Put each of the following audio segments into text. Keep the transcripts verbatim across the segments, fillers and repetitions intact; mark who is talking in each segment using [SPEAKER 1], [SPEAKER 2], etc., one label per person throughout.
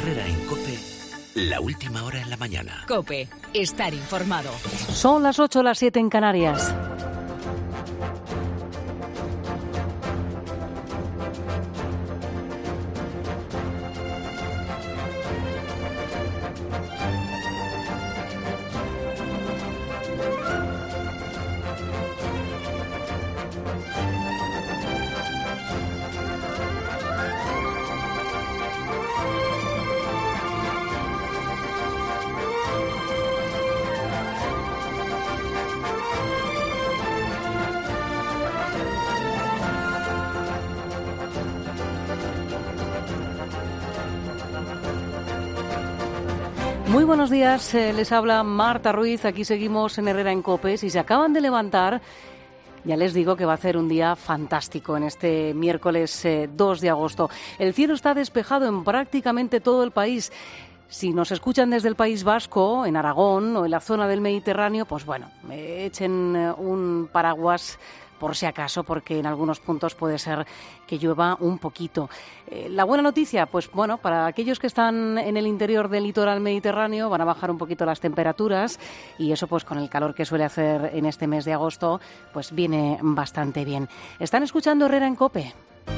[SPEAKER 1] Herrera en COPE, la última hora en la mañana.
[SPEAKER 2] COPE, estar informado.
[SPEAKER 3] Son las ocho, las siete en Canarias. Muy buenos días, eh, les habla Marta Ruiz, aquí seguimos en Herrera en COPE. Si se acaban de levantar, ya les digo que va a ser un día fantástico en este miércoles eh, dos de agosto. El cielo está despejado en prácticamente todo el país. Si nos escuchan desde el País Vasco, en Aragón o en la zona del Mediterráneo, pues bueno, eh, echen eh, un paraguas por si acaso, porque en algunos puntos puede ser que llueva un poquito. Eh, la buena noticia, pues bueno, para aquellos que están en el interior del litoral mediterráneo van a bajar un poquito las temperaturas y eso pues con el calor que suele hacer en este mes de agosto, pues viene bastante bien. Están escuchando Herrera en COPE.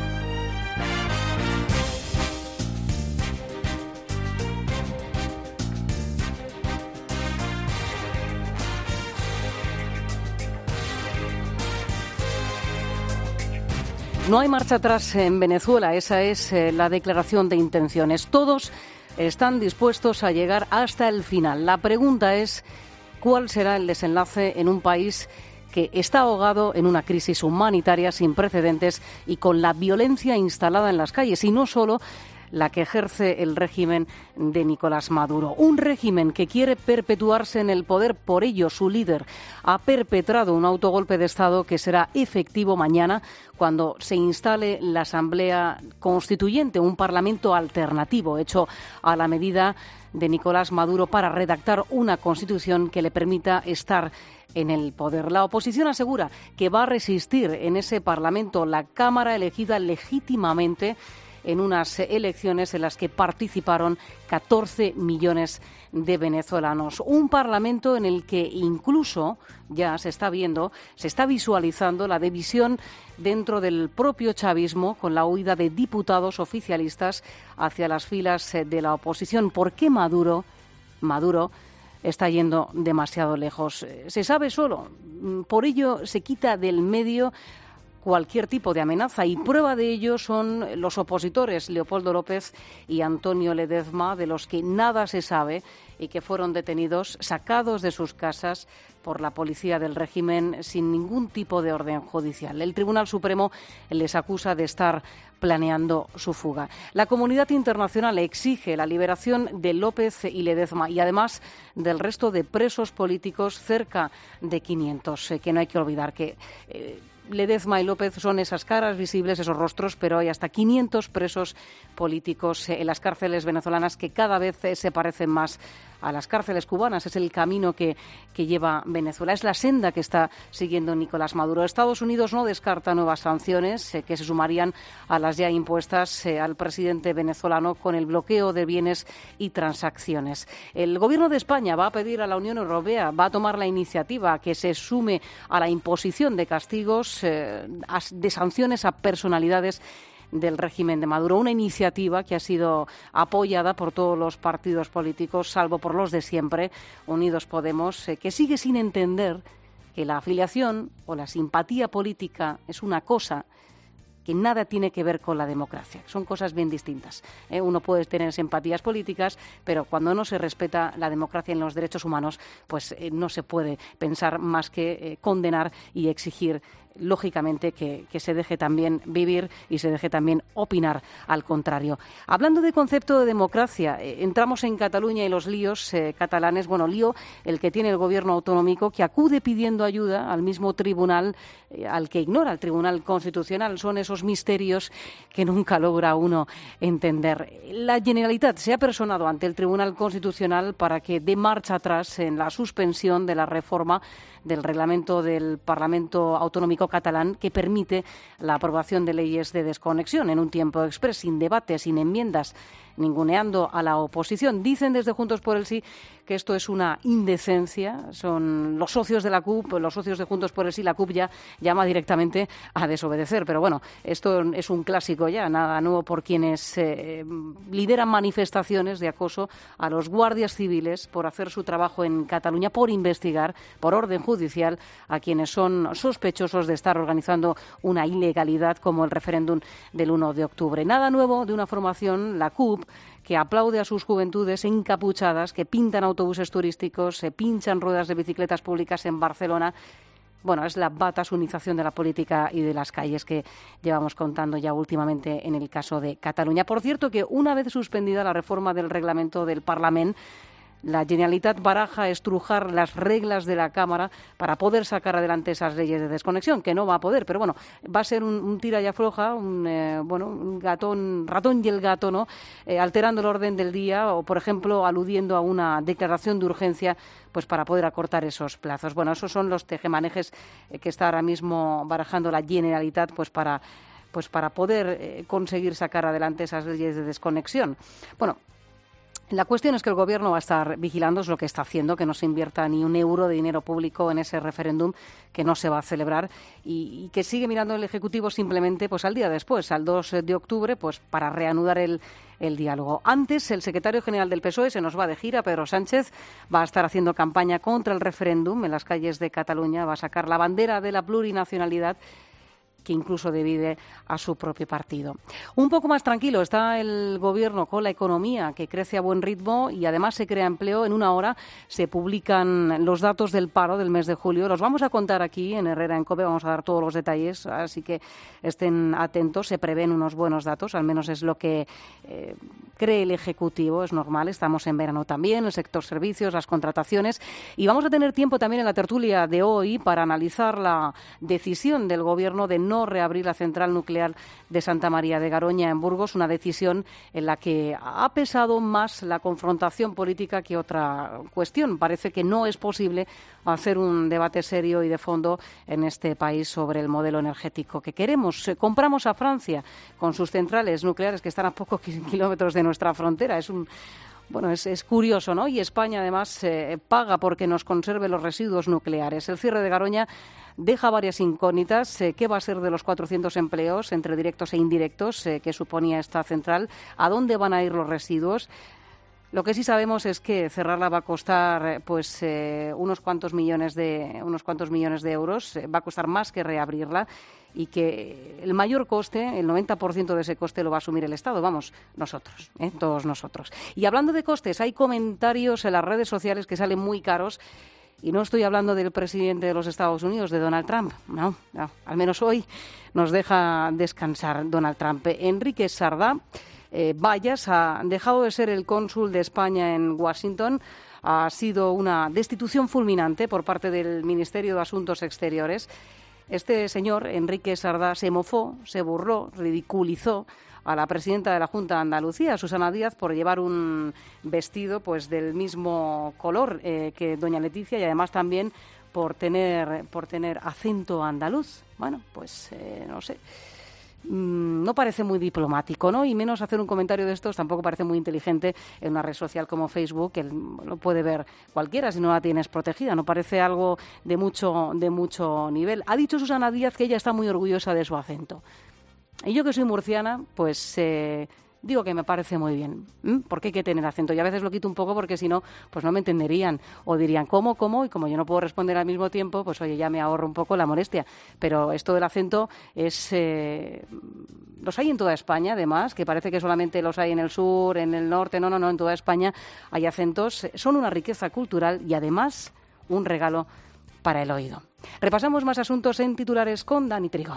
[SPEAKER 3] No hay marcha atrás en Venezuela, esa es eh, la declaración de intenciones. Todos están dispuestos a llegar hasta el final. La pregunta es, ¿cuál será el desenlace en un país que está ahogado en una crisis humanitaria sin precedentes y con la violencia instalada en las calles? Y no solo la que ejerce el régimen de Nicolás Maduro. Un régimen que quiere perpetuarse en el poder, por ello su líder ha perpetrado un autogolpe de Estado que será efectivo mañana cuando se instale la Asamblea Constituyente, un parlamento alternativo hecho a la medida de Nicolás Maduro para redactar una constitución que le permita estar en el poder. La oposición asegura que va a resistir en ese parlamento, la Cámara elegida legítimamente en unas elecciones en las que participaron catorce millones de venezolanos. Un parlamento en el que incluso ya se está viendo, se está visualizando la división dentro del propio chavismo con la huida de diputados oficialistas hacia las filas de la oposición. ¿Por qué Maduro, Maduro está yendo demasiado lejos? Se sabe solo. Por ello se quita del medio cualquier tipo de amenaza y prueba de ello son los opositores Leopoldo López y Antonio Ledezma, de los que nada se sabe y que fueron detenidos, sacados de sus casas por la policía del régimen sin ningún tipo de orden judicial. El Tribunal Supremo les acusa de estar planeando su fuga. La comunidad internacional exige la liberación de López y Ledezma y además del resto de presos políticos, cerca de quinientos, eh, que no hay que olvidar que Eh, Ledezma y López son esas caras visibles, esos rostros, pero hay hasta quinientos presos políticos en las cárceles venezolanas que cada vez se parecen más a las cárceles cubanas. Es el camino que, que lleva Venezuela. Es la senda que está siguiendo Nicolás Maduro. Estados Unidos no descarta nuevas sanciones eh, que se sumarían a las ya impuestas eh, al presidente venezolano con el bloqueo de bienes y transacciones. El Gobierno de España va a pedir a la Unión Europea, va a tomar la iniciativa que se sume a la imposición de castigos, eh, de sanciones a personalidades del régimen de Maduro, una iniciativa que ha sido apoyada por todos los partidos políticos, salvo por los de siempre, Unidos Podemos, eh, que sigue sin entender que la afiliación o la simpatía política es una cosa que nada tiene que ver con la democracia. Son cosas bien distintas. ¿eh? Uno puede tener simpatías políticas, pero cuando no se respeta la democracia y los derechos humanos, pues eh, no se puede pensar más que eh, condenar y exigir, lógicamente, que, que se deje también vivir y se deje también opinar al contrario. Hablando de concepto de democracia, eh, entramos en Cataluña y los líos eh, catalanes. Bueno, lío el que tiene el gobierno autonómico, que acude pidiendo ayuda al mismo tribunal eh, al que ignora, el Tribunal Constitucional. Son esos misterios que nunca logra uno entender. La Generalitat se ha personado ante el Tribunal Constitucional para que dé marcha atrás en la suspensión de la reforma del reglamento del Parlamento Autonómico catalán que permite la aprobación de leyes de desconexión en un tiempo exprés, sin debate, sin enmiendas. ninguneando a la oposición. Dicen desde Juntos por el Sí que esto es una indecencia. Son los socios de la C U P, los socios de Juntos por el Sí, la C U P ya llama directamente a desobedecer. Pero bueno, esto es un clásico ya, nada nuevo por quienes eh, lideran manifestaciones de acoso a los guardias civiles por hacer su trabajo en Cataluña, por investigar, por orden judicial, a quienes son sospechosos de estar organizando una ilegalidad como el referéndum del uno de octubre. Nada nuevo de una formación, la C U P, que aplaude a sus juventudes encapuchadas, que pintan autobuses turísticos, se pinchan ruedas de bicicletas públicas en Barcelona. Bueno, es la batasunización de la política y de las calles que llevamos contando ya últimamente en el caso de Cataluña. Por cierto, que una vez suspendida la reforma del reglamento del Parlament, la Generalitat baraja estrujar las reglas de la Cámara para poder sacar adelante esas leyes de desconexión, que no va a poder, pero bueno, va a ser un, un tira y afloja, un, eh, bueno, un gatón, ratón y el gato, ¿no? Eh, alterando el orden del día o, por ejemplo, aludiendo a una declaración de urgencia, pues para poder acortar esos plazos. Bueno, esos son los tejemanejes eh, que está ahora mismo barajando la Generalitat, pues para, pues para poder eh, conseguir sacar adelante esas leyes de desconexión. Bueno, la cuestión es que el Gobierno va a estar vigilando, es lo que está haciendo, que no se invierta ni un euro de dinero público en ese referéndum que no se va a celebrar y, y que sigue mirando el Ejecutivo simplemente pues al día después, al dos de octubre, pues para reanudar el, el diálogo. Antes, el secretario general del P S O E se nos va de gira, Pedro Sánchez, va a estar haciendo campaña contra el referéndum en las calles de Cataluña, va a sacar la bandera de la plurinacionalidad que incluso divide a su propio partido. Un poco más tranquilo está el Gobierno con la economía, que crece a buen ritmo y además se crea empleo. En una hora se publican los datos del paro del mes de julio. Los vamos a contar aquí en Herrera en COPE, vamos a dar todos los detalles, así que estén atentos. Se prevén unos buenos datos, al menos es lo que eh, cree el Ejecutivo, es normal. Estamos en verano también, el sector servicios, las contrataciones, y vamos a tener tiempo también en la tertulia de hoy para analizar la decisión del Gobierno de no no reabrir la central nuclear de Santa María de Garoña en Burgos, una decisión en la que ha pesado más la confrontación política que otra cuestión. Parece que no es posible hacer un debate serio y de fondo en este país sobre el modelo energético que queremos. Compramos a Francia con sus centrales nucleares que están a pocos kilómetros de nuestra frontera. Es un Bueno, es, es curioso, ¿no? Y España, además, eh, paga porque nos conserve los residuos nucleares. El cierre de Garoña deja varias incógnitas. Eh, ¿Qué va a ser de los cuatrocientos empleos, entre directos e indirectos, eh, que suponía esta central? ¿A dónde van a ir los residuos? Lo que sí sabemos es que cerrarla va a costar pues eh, unos cuantos millones de unos cuantos millones de euros. Eh, va a costar más que reabrirla y que el mayor coste, el noventa por ciento de ese coste lo va a asumir el Estado. Vamos, nosotros, ¿eh? todos nosotros. Y hablando de costes, hay comentarios en las redes sociales que salen muy caros. Y no estoy hablando del presidente de los Estados Unidos, de Donald Trump. No, no, al menos hoy nos deja descansar Donald Trump. Enrique Sardá eh, Vallas ha dejado de ser el cónsul de España en Washington. Ha sido una destitución fulminante por parte del Ministerio de Asuntos Exteriores. Este señor, Enrique Sardá, se mofó, se burló, ridiculizó a la presidenta de la Junta de Andalucía, Susana Díaz, por llevar un vestido pues del mismo color eh, que doña Leticia y además también por tener por tener acento andaluz. Bueno, pues eh, no sé. No parece muy diplomático, ¿no? Y menos hacer un comentario de estos tampoco parece muy inteligente en una red social como Facebook, que lo puede ver cualquiera si no la tienes protegida. No parece algo de mucho, de mucho nivel. Ha dicho Susana Díaz que ella está muy orgullosa de su acento. Y yo, que soy murciana, pues eh, digo que me parece muy bien. ¿Mm? Porque hay que tener acento. Y a veces lo quito un poco porque si no, pues no me entenderían. O dirían, ¿cómo, cómo? Y como yo no puedo responder al mismo tiempo, pues oye, ya me ahorro un poco la molestia. Pero esto del acento es... Eh, los hay en toda España, además, que parece que solamente los hay en el sur, en el norte. No, no, no, en toda España hay acentos. Son una riqueza cultural y además un regalo para el oído. Repasamos más asuntos en titulares con Dani Trigo.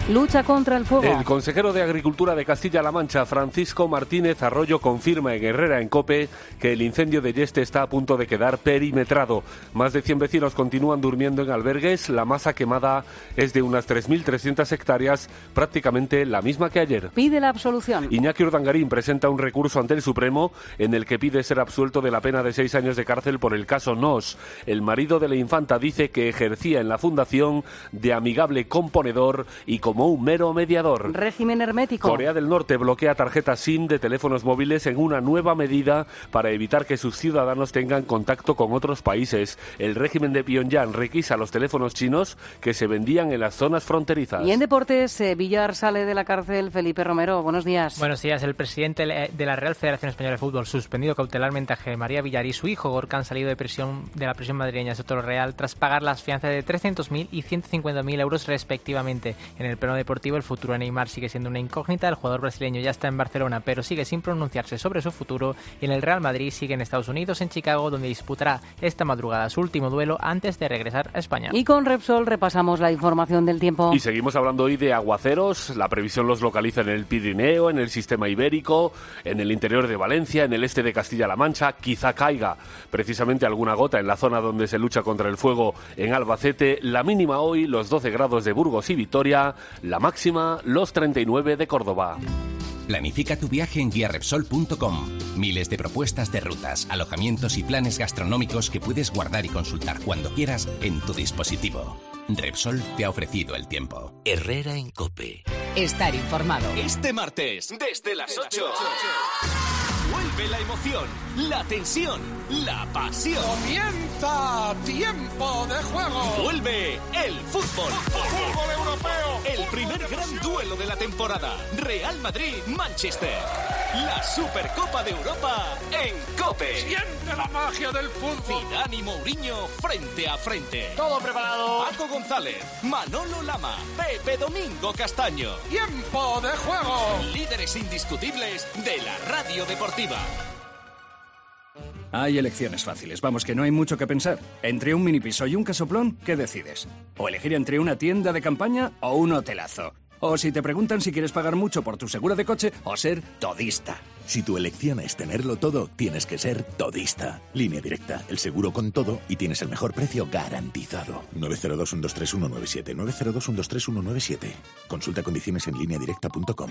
[SPEAKER 3] Lucha contra el fuego.
[SPEAKER 4] El consejero de Agricultura de Castilla-La Mancha, Francisco Martínez Arroyo, confirma en Herrera en COPE que el incendio de Yeste está a punto de quedar perimetrado. Más de cien vecinos continúan durmiendo en albergues. La masa quemada es de unas tres mil trescientas hectáreas, prácticamente la misma que ayer.
[SPEAKER 3] Pide la absolución.
[SPEAKER 4] Iñaki Urdangarín presenta un recurso ante el Supremo en el que pide ser absuelto de la pena de seis años de cárcel por el caso Nos. El marido de la infanta dice que ejercía en la fundación de amigable componedor y como un mero mediador.
[SPEAKER 3] Régimen hermético.
[SPEAKER 4] Corea del Norte bloquea tarjetas SIM de teléfonos móviles en una nueva medida para evitar que sus ciudadanos tengan contacto con otros países. El régimen de Pyongyang requisa los teléfonos chinos que se vendían en las zonas fronterizas.
[SPEAKER 3] Y en deportes, eh, Villar sale de la cárcel. Felipe Romero, buenos días.
[SPEAKER 5] Buenos días. El presidente de la Real Federación Española de Fútbol, suspendido cautelarmente a José María Villar, y su hijo Gorka han salido de prisión de la prisión madrileña Soto Real tras pagar las fianzas de trescientos mil y ciento cincuenta mil euros respectivamente. En el plano deportivo, el futuro de Neymar sigue siendo una incógnita. El jugador brasileño ya está en Barcelona, pero sigue sin pronunciarse sobre su futuro. Y en el Real Madrid sigue en Estados Unidos, en Chicago, donde disputará esta madrugada su último duelo antes de regresar a España.
[SPEAKER 3] Y con Repsol repasamos la información del tiempo.
[SPEAKER 4] Y seguimos hablando hoy de aguaceros. La previsión los localiza en el Pirineo, en el sistema ibérico, en el interior de Valencia, en el este de Castilla-La Mancha. Quizá caiga precisamente alguna gota en la zona donde se lucha contra el fuego en Albacete. La mínima hoy, los doce grados de Burgos y Vitoria. La máxima, los treinta y nueve de Córdoba.
[SPEAKER 1] Planifica tu viaje en guía repsol punto com. Miles de propuestas de rutas, alojamientos y planes gastronómicos que puedes guardar y consultar cuando quieras en tu dispositivo. Repsol te ha ofrecido el tiempo.
[SPEAKER 2] Herrera en COPE. Estar informado.
[SPEAKER 6] Este martes, desde las ocho, vuelve la emoción, la tensión, la pasión.
[SPEAKER 7] ¡Comienza tiempo de juego!
[SPEAKER 6] Vuelve el fútbol.
[SPEAKER 7] ¡Fútbol europeo!
[SPEAKER 6] El primer gran duelo de la temporada. Real Madrid-Manchester. La Supercopa de Europa en COPE.
[SPEAKER 7] ¡Siente la magia del fútbol!
[SPEAKER 6] Zidane y Mourinho frente a frente.
[SPEAKER 7] ¡Todo preparado!
[SPEAKER 6] Paco González, Manolo Lama, Pepe Domingo Castaño.
[SPEAKER 7] ¡Tiempo de juego!
[SPEAKER 6] Líderes indiscutibles de la radio deportiva.
[SPEAKER 8] Hay elecciones fáciles, vamos, que no hay mucho que pensar. Entre un minipiso y un casoplón, ¿qué decides? O elegir entre una tienda de campaña o un hotelazo. O si te preguntan si quieres pagar mucho por tu seguro de coche o ser todista.
[SPEAKER 9] Si tu elección es tenerlo todo, tienes que ser todista. Línea Directa, el seguro con todo y tienes el mejor precio garantizado. nueve cero dos, uno dos tres, uno nueve siete, nueve cero dos, uno dos tres, uno nueve siete. Consulta condiciones en línea directa punto com.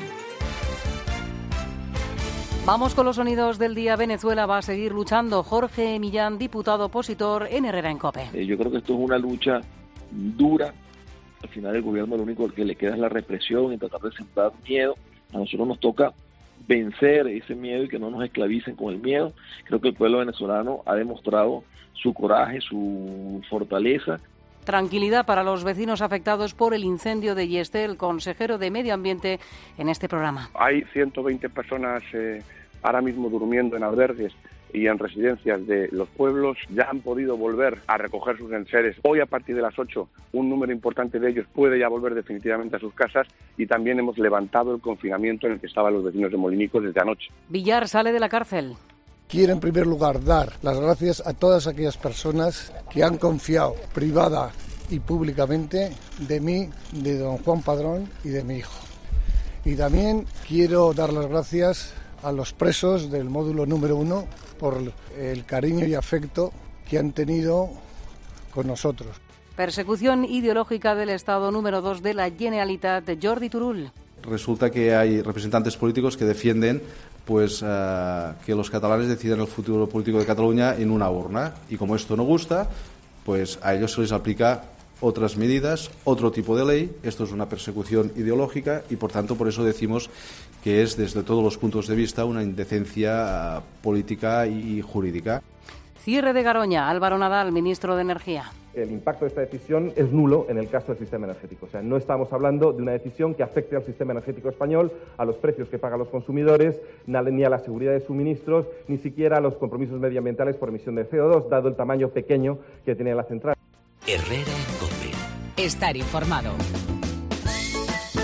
[SPEAKER 3] Vamos con los sonidos del día. Venezuela va a seguir luchando. Jorge Millán, diputado opositor en Herrera en COPE.
[SPEAKER 10] Eh, yo creo que esto es una lucha dura. Al final el gobierno lo único que le queda es la represión y tratar de sembrar miedo. A nosotros nos toca vencer ese miedo y que no nos esclavicen con el miedo. Creo que el pueblo venezolano ha demostrado su coraje, su fortaleza.
[SPEAKER 3] Tranquilidad para los vecinos afectados por el incendio de Yeste. El consejero de Medio Ambiente en este programa.
[SPEAKER 11] Hay ciento veinte personas eh, ahora mismo durmiendo en albergues y en residencias de los pueblos. Ya han podido volver a recoger sus enseres. Hoy a partir de las ocho un número importante de ellos puede ya volver definitivamente a sus casas y también hemos levantado el confinamiento en el que estaban los vecinos de Molinicos desde anoche.
[SPEAKER 3] Villar sale de la cárcel.
[SPEAKER 12] Quiero en primer lugar dar las gracias a todas aquellas personas que han confiado privada y públicamente de mí, de don Juan Padrón y de mi hijo. Y también quiero dar las gracias a los presos del módulo número uno por el cariño y afecto que han tenido con nosotros.
[SPEAKER 3] Persecución ideológica del Estado número dos de la Generalitat, de Jordi Turull.
[SPEAKER 13] Resulta que hay representantes políticos que defienden pues uh, que los catalanes decidan el futuro político de Cataluña en una urna. Y como esto no gusta, pues a ellos se les aplica otras medidas, otro tipo de ley. Esto es una persecución ideológica y, por tanto, por eso decimos que es, desde todos los puntos de vista, una indecencia uh, política y jurídica.
[SPEAKER 3] Cierre de Garoña. Álvaro Nadal, ministro de Energía.
[SPEAKER 14] El impacto de esta decisión es nulo en el caso del sistema energético. O sea, no estamos hablando de una decisión que afecte al sistema energético español, a los precios que pagan los consumidores, ni a la seguridad de suministros, ni siquiera a los compromisos medioambientales por emisión de C O dos, dado el tamaño pequeño que tiene la central.
[SPEAKER 2] Herrera en COPE. Estar informado.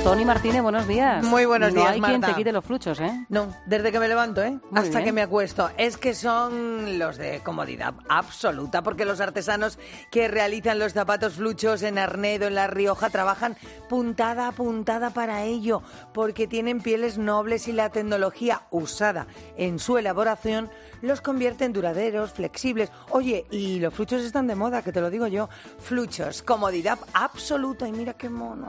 [SPEAKER 3] Tony Martínez, buenos días.
[SPEAKER 15] Muy buenos días,
[SPEAKER 3] No hay
[SPEAKER 15] Marta.
[SPEAKER 3] quien te quite los fluchos, ¿eh?
[SPEAKER 15] No, desde que me levanto, ¿eh?
[SPEAKER 3] Muy
[SPEAKER 15] Hasta
[SPEAKER 3] bien.
[SPEAKER 15] que me acuesto. Es que son los de comodidad absoluta, porque los artesanos que realizan los zapatos fluchos en Arnedo, en La Rioja, trabajan puntada a puntada para ello, porque tienen pieles nobles y la tecnología usada en su elaboración los convierte en duraderos, flexibles. Oye, y los fluchos están de moda, que te lo digo yo. Fluchos, comodidad absoluta, y mira qué mono.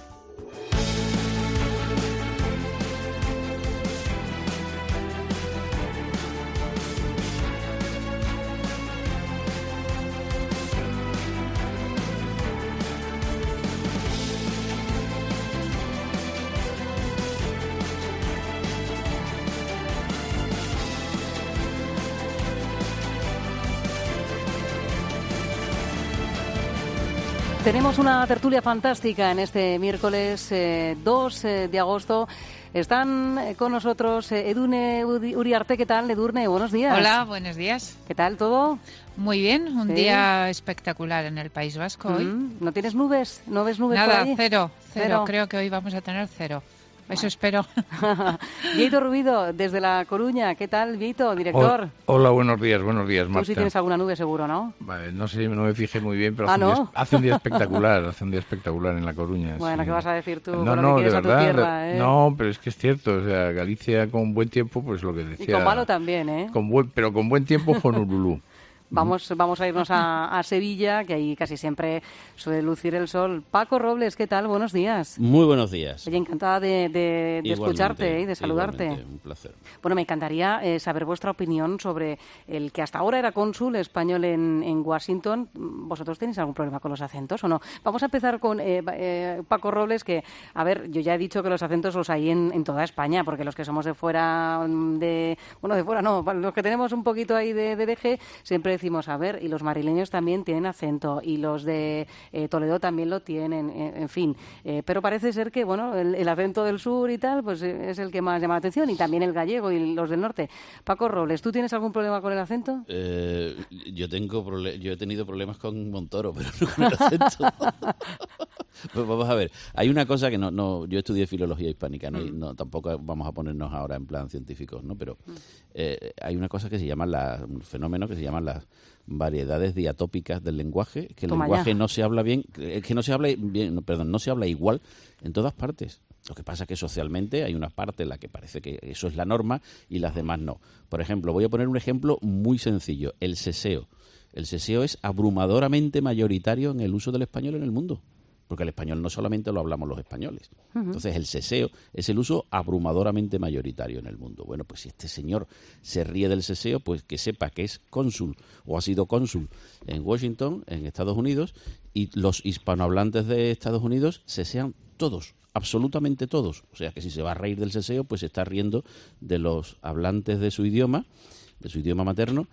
[SPEAKER 3] Tenemos una tertulia fantástica en este miércoles eh, dos eh, de agosto. Están eh, con nosotros eh, Edurne Udi- Uriarte. ¿Qué tal, Edurne? Buenos días.
[SPEAKER 16] Hola, buenos días.
[SPEAKER 3] ¿Qué tal todo?
[SPEAKER 16] Muy bien, un
[SPEAKER 3] Sí.
[SPEAKER 16] día espectacular en el País Vasco hoy.
[SPEAKER 3] Mm, ¿No tienes nubes? ¿No ves nubes
[SPEAKER 16] Nada,
[SPEAKER 3] por ahí?
[SPEAKER 16] cero, cero,
[SPEAKER 3] Cero.
[SPEAKER 16] Creo que hoy vamos a tener cero. Eso espero.
[SPEAKER 3] Vieito Rubido, desde La Coruña. ¿Qué tal, Vieito, director?
[SPEAKER 17] Hola, buenos días, buenos días,
[SPEAKER 3] Tú
[SPEAKER 17] Marta.
[SPEAKER 3] sí tienes alguna nube seguro, ¿no?
[SPEAKER 17] Vale, no sé, no me fijé muy bien, pero
[SPEAKER 3] Ah,
[SPEAKER 17] hace, un
[SPEAKER 3] ¿no?
[SPEAKER 17] día, hace un día espectacular, hace un día espectacular en La Coruña.
[SPEAKER 3] Bueno,
[SPEAKER 17] sí.
[SPEAKER 3] ¿qué vas a decir tú?
[SPEAKER 17] No,
[SPEAKER 3] con lo que
[SPEAKER 17] no, de
[SPEAKER 3] quieres a tu
[SPEAKER 17] verdad,
[SPEAKER 3] tierra, ¿eh?
[SPEAKER 17] no, pero es que es cierto, o sea, Galicia con buen tiempo, pues lo que decía...
[SPEAKER 3] Y con malo también, ¿eh?
[SPEAKER 17] Con buen, pero con buen tiempo con Honolulu.
[SPEAKER 3] Vamos, vamos a irnos a, a Sevilla, que ahí casi siempre suele lucir el sol. Paco Robles, ¿qué tal? Buenos días.
[SPEAKER 18] Muy buenos días.
[SPEAKER 3] Oye, encantada de, de- de
[SPEAKER 18] Igualmente,
[SPEAKER 3] escucharte y de saludarte.
[SPEAKER 18] igualmente, un placer.
[SPEAKER 3] Bueno, me encantaría eh, saber vuestra opinión sobre el que hasta ahora era cónsul español en, en Washington. ¿Vosotros tenéis algún problema con los acentos o no? Vamos a empezar con eh, eh, Paco Robles, que, a ver, yo ya he dicho que los acentos los hay en, en toda España, porque los que somos de fuera de... Bueno, de fuera no, los que tenemos un poquito ahí de, de veje, siempre decimos, a ver, y los madrileños también tienen acento, y los de eh, Toledo también lo tienen, en, en fin. Eh, pero parece ser que, bueno, el, el acento del sur y tal, pues eh, es el que más llama la atención, y también el gallego y los del norte. Paco Robles, ¿tú tienes algún problema con el acento?
[SPEAKER 18] Eh, yo tengo prole- yo he tenido problemas con Montoro, pero no con el acento. Pues vamos a ver, hay una cosa que no, no yo estudié filología hispánica, ¿no? Y no, tampoco vamos a ponernos ahora en plan científicos, ¿no? Pero eh, hay una cosa que se llama la, un fenómeno que se llama las variedades diatópicas del lenguaje, que el
[SPEAKER 3] Toma
[SPEAKER 18] lenguaje
[SPEAKER 3] ya.
[SPEAKER 18] no se habla bien, es que no se habla bien, no, perdón, no se habla igual en todas partes. Lo que pasa es que socialmente hay una parte en la que parece que eso es la norma y las demás no. Por ejemplo, voy a poner un ejemplo muy sencillo, el seseo. El seseo es abrumadoramente mayoritario en el uso del español en el mundo, porque el español no solamente lo hablamos los españoles.
[SPEAKER 19] Ujú.
[SPEAKER 18] Entonces el seseo es el uso abrumadoramente mayoritario en el mundo. Bueno, pues si este señor se ríe del seseo, pues que sepa que es cónsul o ha sido cónsul en Washington, en Estados Unidos, y los hispanohablantes de Estados Unidos sesean todos, absolutamente todos. O sea que si se va a reír del seseo, pues se está riendo de los hablantes de su idioma, de su idioma materno,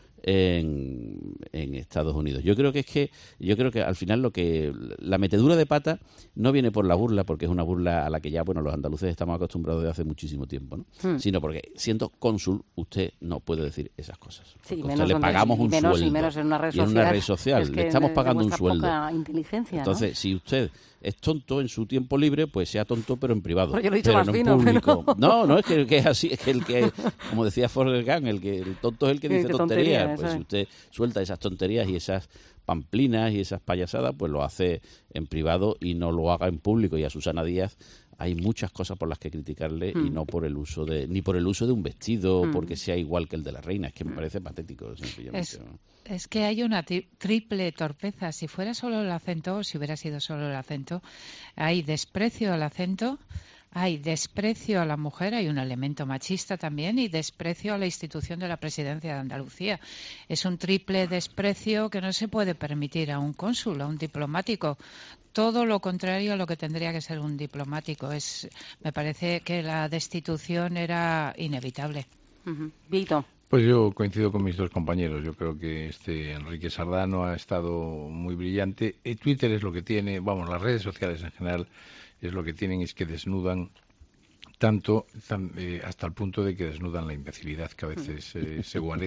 [SPEAKER 18] en, en Estados Unidos. Yo creo que es que, yo creo que al final lo que la metedura de pata no viene por la burla, porque es una burla a la que ya, bueno, los andaluces estamos acostumbrados desde hace muchísimo tiempo, ¿no?
[SPEAKER 3] Hmm.
[SPEAKER 18] Sino porque siendo cónsul usted no puede decir esas cosas.
[SPEAKER 3] Sí,
[SPEAKER 18] Porque a
[SPEAKER 3] menos
[SPEAKER 18] usted le
[SPEAKER 3] donde-
[SPEAKER 18] pagamos
[SPEAKER 3] y
[SPEAKER 18] un
[SPEAKER 3] menos, y
[SPEAKER 18] sueldo.
[SPEAKER 3] menos en una red
[SPEAKER 18] Y en
[SPEAKER 3] social.
[SPEAKER 18] una red social.
[SPEAKER 3] Es que
[SPEAKER 18] le estamos pagando un
[SPEAKER 3] demuestra
[SPEAKER 18] sueldo.
[SPEAKER 3] poca inteligencia, ¿no?
[SPEAKER 18] Entonces, si usted es tonto en su tiempo libre, pues sea tonto pero en privado.
[SPEAKER 3] Pero yo lo he dicho
[SPEAKER 18] pero
[SPEAKER 3] más
[SPEAKER 18] no en
[SPEAKER 3] fino,
[SPEAKER 18] público.
[SPEAKER 3] pero-
[SPEAKER 18] No, no, es que, que es así, es que el que, como decía Forrest Gump, el que el tonto es el que
[SPEAKER 3] Que
[SPEAKER 18] dice
[SPEAKER 3] dice
[SPEAKER 18] tonterías.
[SPEAKER 3] tonterías,
[SPEAKER 18] Pues
[SPEAKER 3] eso
[SPEAKER 18] si
[SPEAKER 3] es.
[SPEAKER 18] usted suelta esas tonterías y esas pamplinas y esas payasadas, pues lo hace en privado y no lo haga en público. Y a Susana Díaz hay muchas cosas por las que criticarle y
[SPEAKER 16] Hmm.
[SPEAKER 18] no por el uso de, ni por el uso de un vestido,
[SPEAKER 16] Hmm.
[SPEAKER 18] porque sea igual que el de la reina. Es que me parece patético, sencillamente.
[SPEAKER 16] Es,
[SPEAKER 18] ¿no?
[SPEAKER 16] es que hay una ti- triple torpeza. Si fuera solo el acento, o si hubiera sido solo el acento, hay desprecio al acento, hay desprecio a la mujer, hay un elemento machista también, y desprecio a la institución de la presidencia de Andalucía. Es un triple desprecio que no se puede permitir a un cónsul, a un diplomático. Todo lo contrario a lo que tendría que ser un diplomático. Es, me parece que la destitución era inevitable.
[SPEAKER 3] Vito.
[SPEAKER 17] Pues yo coincido con mis dos compañeros. Yo creo que este Enrique Sardano ha estado muy brillante. Eh, Twitter es lo que tiene, vamos, las redes sociales en general es lo que tienen, es que desnudan tanto tan, eh, hasta el punto de que desnudan la imbecilidad que a veces eh, se guarece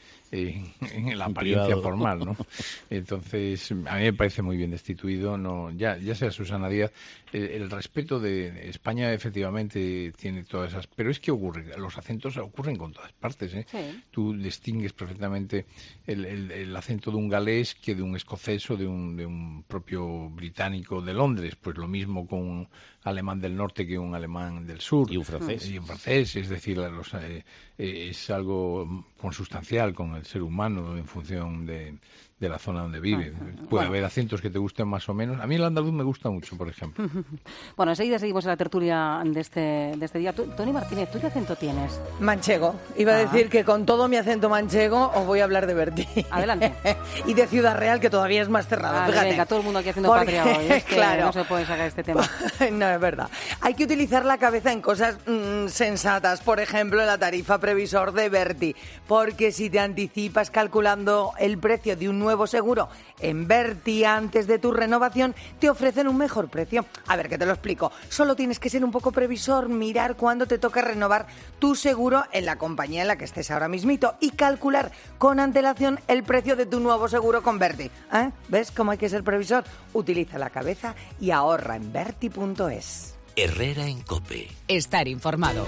[SPEAKER 17] en, en la apariencia formal, ¿no? Entonces, a mí me parece muy bien destituido. No, ya, ya sea Susana Díaz, el, el respeto de España efectivamente tiene todas esas, pero es que ocurre, los acentos ocurren con todas partes, ¿eh?
[SPEAKER 3] Sí.
[SPEAKER 17] Tú distingues perfectamente el, el, el acento de un galés que de un escocés o de un, de un propio británico de Londres, pues lo mismo con un alemán del norte que un alemán del sur.
[SPEAKER 18] Y un francés.
[SPEAKER 17] Y un francés, es decir, los, eh, eh, es algo consustancial con el ser humano en función de, de la zona donde vive.
[SPEAKER 3] Ah,
[SPEAKER 17] Puede
[SPEAKER 3] bueno.
[SPEAKER 17] haber acentos que te gusten más o menos. A mí el andaluz me gusta mucho, por ejemplo.
[SPEAKER 3] Bueno, enseguida seguimos en la tertulia de este, de este día. Tú, Tony Martínez, ¿tú qué acento tienes?
[SPEAKER 15] Manchego. Iba
[SPEAKER 3] Ah.
[SPEAKER 15] a decir que con todo mi acento manchego os voy a hablar de Berti.
[SPEAKER 3] Adelante.
[SPEAKER 15] Y de Ciudad Real, que todavía es más cerrada.
[SPEAKER 3] Vale,
[SPEAKER 15] Fíjate.
[SPEAKER 3] venga, todo el mundo aquí haciendo
[SPEAKER 15] Porque,
[SPEAKER 3] patria hoy. Es que
[SPEAKER 15] claro.
[SPEAKER 3] no se puede sacar este tema.
[SPEAKER 15] No, es verdad. Hay que utilizar la cabeza en cosas mm, sensatas. Por ejemplo, la tarifa previsor de Berti. Porque si te anticipas calculando el precio de un nuevo seguro en Berti antes de tu renovación, te ofrecen un mejor precio. A ver, que te lo explico. Solo tienes que ser un poco previsor, mirar cuándo te toca renovar tu seguro en la compañía en la que estés ahora mismito y calcular con antelación el precio de tu nuevo seguro con Berti. ¿Eh? ¿Ves cómo hay que ser previsor? Utiliza la cabeza y ahorra en berti punto es.
[SPEAKER 2] Herrera en COPE. Estar informado.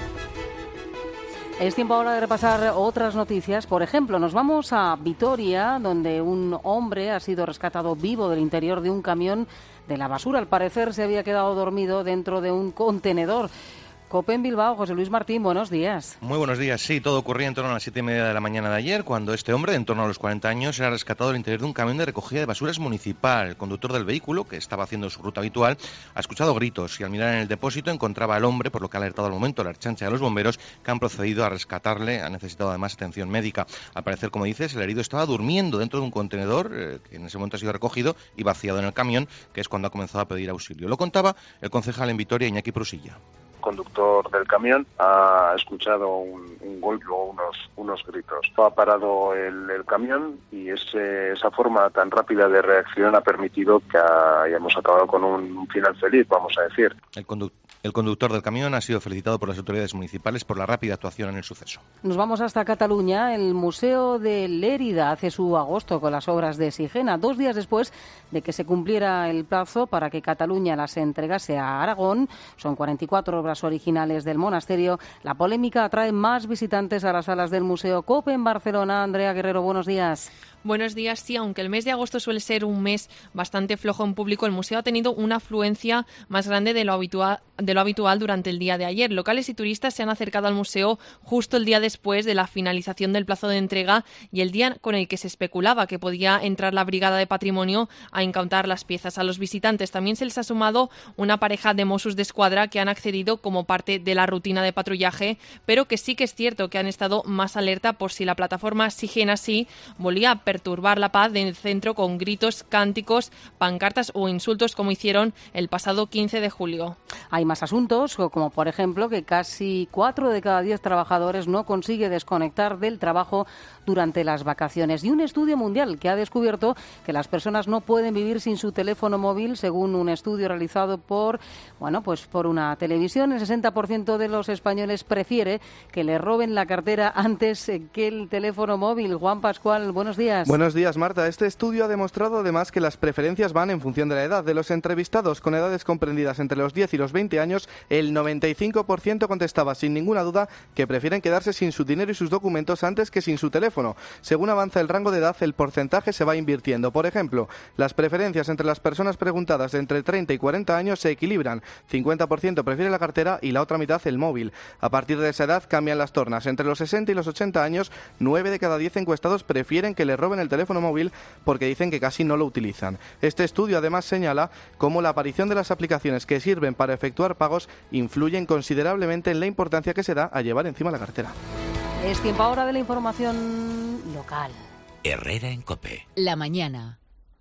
[SPEAKER 3] Es tiempo ahora de repasar otras noticias. Por ejemplo, nos vamos a Vitoria, donde un hombre ha sido rescatado vivo del interior de un camión de la basura. Al parecer se había quedado dormido dentro de un contenedor. COPE en Bilbao, José Luis Martín, buenos días.
[SPEAKER 19] Muy buenos días. Sí, todo ocurría en torno a las siete y media de la mañana de ayer, cuando este hombre, de en torno a los cuarenta años, era rescatado del interior de un camión de recogida de basuras municipal. El conductor del vehículo, que estaba haciendo su ruta habitual, ha escuchado gritos y al mirar en el depósito encontraba al hombre, por lo que ha alertado al momento la Ertzaintza de los bomberos, que han procedido a rescatarle. Ha necesitado además atención médica. Al parecer, como dices, el herido estaba durmiendo dentro de un contenedor eh, que en ese momento ha sido recogido y vaciado en el camión, que es cuando ha comenzado a pedir auxilio. Lo contaba el concejal en Vitoria, Iñaki Prusilla.
[SPEAKER 11] Conductor del camión ha escuchado un, un golpe o unos, unos gritos. Ha parado el, el camión y ese, esa forma tan rápida de reacción ha permitido que hayamos acabado con un final feliz, vamos a decir.
[SPEAKER 19] El, condu- el conductor del camión ha sido felicitado por las autoridades municipales por la rápida actuación en el suceso.
[SPEAKER 3] Nos vamos hasta Cataluña. El Museo de Lérida hace su agosto con las obras de Sigena, dos días después de que se cumpliera el plazo para que Cataluña las entregase a Aragón. Son cuarenta y cuatro obras originales del monasterio. La polémica atrae más visitantes a las salas del Museo COPE en Barcelona. Andrea Guerrero, buenos días.
[SPEAKER 20] Buenos días. Sí, aunque el mes de agosto suele ser un mes bastante flojo en público, el museo ha tenido una afluencia más grande de lo habitual, de lo habitual durante el día de ayer. Locales y turistas se han acercado al museo justo el día después de la finalización del plazo de entrega y el día con el que se especulaba que podía entrar la Brigada de Patrimonio a incautar las piezas. A los visitantes también se les ha sumado una pareja de Mossos de Escuadra que han accedido como parte de la rutina de patrullaje, pero que sí que es cierto que han estado más alerta por si la plataforma Sigena sí volvía a perturbar la paz del centro con gritos, cánticos, pancartas o insultos como hicieron el pasado quince de julio.
[SPEAKER 3] Hay más asuntos, como por ejemplo que casi cuatro de cada diez trabajadores no consigue desconectar del trabajo durante las vacaciones. Y un estudio mundial que ha descubierto que las personas no pueden vivir sin su teléfono móvil, según un estudio realizado por, bueno, pues por una televisión. El sesenta por ciento de los españoles prefiere que le roben la cartera antes que el teléfono móvil. Juan Pascual, buenos días.
[SPEAKER 21] Buenos días, Marta. Este estudio ha demostrado además que las preferencias van en función de la edad. De los entrevistados con edades comprendidas entre los diez y los veinte años, el noventa y cinco por ciento contestaba sin ninguna duda que prefieren quedarse sin su dinero y sus documentos antes que sin su teléfono. Según avanza el rango de edad, el porcentaje se va invirtiendo. Por ejemplo, las preferencias entre las personas preguntadas de entre treinta y cuarenta años se equilibran. cincuenta por ciento prefiere la cartera y la otra mitad el móvil. A partir de esa edad cambian las tornas. Entre los sesenta y los ochenta años, nueve de cada diez encuestados prefieren que le roben el teléfono móvil porque dicen que casi no lo utilizan. Este estudio además señala cómo la aparición de las aplicaciones que sirven para efectuar pagos influyen considerablemente en la importancia que se da a llevar encima la cartera.
[SPEAKER 3] Es tiempo ahora de la información local.
[SPEAKER 2] Herrera en COPE. La mañana.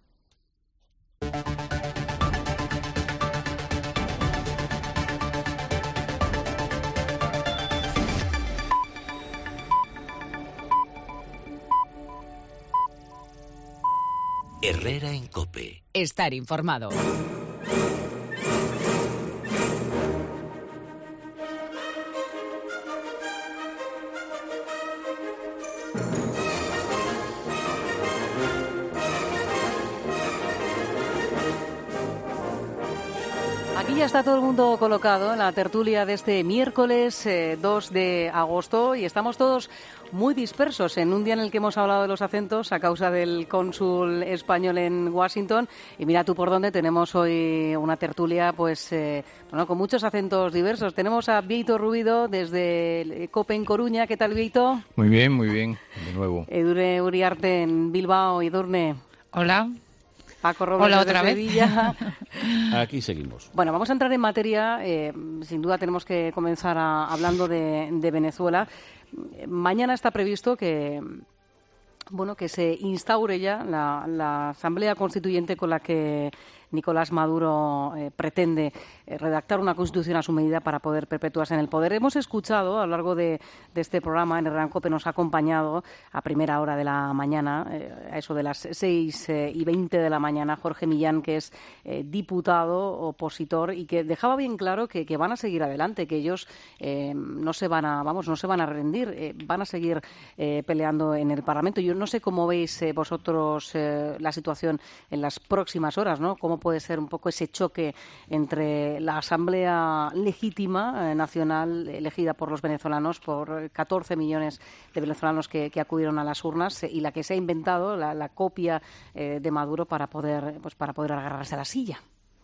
[SPEAKER 2] Herrera en COPE. Estar informado.
[SPEAKER 3] Aquí ya está todo el mundo colocado en la tertulia de este miércoles eh, dos de agosto y estamos todos muy dispersos en un día en el que hemos hablado de los acentos a causa del cónsul español en Washington. Y mira tú por dónde tenemos hoy una tertulia pues eh, bueno, con muchos acentos diversos. Tenemos a Bieito Rubido desde COPE en Coruña. ¿Qué tal, Bieito?
[SPEAKER 17] Muy bien, muy bien, de nuevo.
[SPEAKER 3] Edurne Uriarte en Bilbao. Edurne.
[SPEAKER 16] Hola.
[SPEAKER 3] Paco Robles
[SPEAKER 16] Hola,
[SPEAKER 3] desde
[SPEAKER 16] otra vez.
[SPEAKER 3] Sevilla.
[SPEAKER 18] Aquí seguimos.
[SPEAKER 3] Bueno, vamos a entrar en materia. Eh, sin duda tenemos que comenzar a, hablando de, de Venezuela. Mañana está previsto que, bueno, que se instaure ya la, la Asamblea Constituyente con la que Nicolás Maduro eh, pretende eh, redactar una constitución a su medida para poder perpetuarse en el poder. Hemos escuchado a lo largo de, de este programa, en el COPE nos ha acompañado a primera hora de la mañana, eh, a eso de las seis eh, y veinte de la mañana, Jorge Millán, que es eh, diputado, opositor, y que dejaba bien claro que, que van a seguir adelante, que ellos eh, no se van a, vamos, no se van a rendir, eh, van a seguir eh, peleando en el Parlamento. Yo no sé cómo veis eh, vosotros eh, la situación en las próximas horas, ¿no? Cómo puede ser un poco ese choque entre la Asamblea legítima eh, nacional elegida por los venezolanos, por catorce millones de venezolanos que, que acudieron a las urnas, eh, y la que se ha inventado, la, la copia eh, de Maduro para poder, pues, para poder agarrarse a la silla.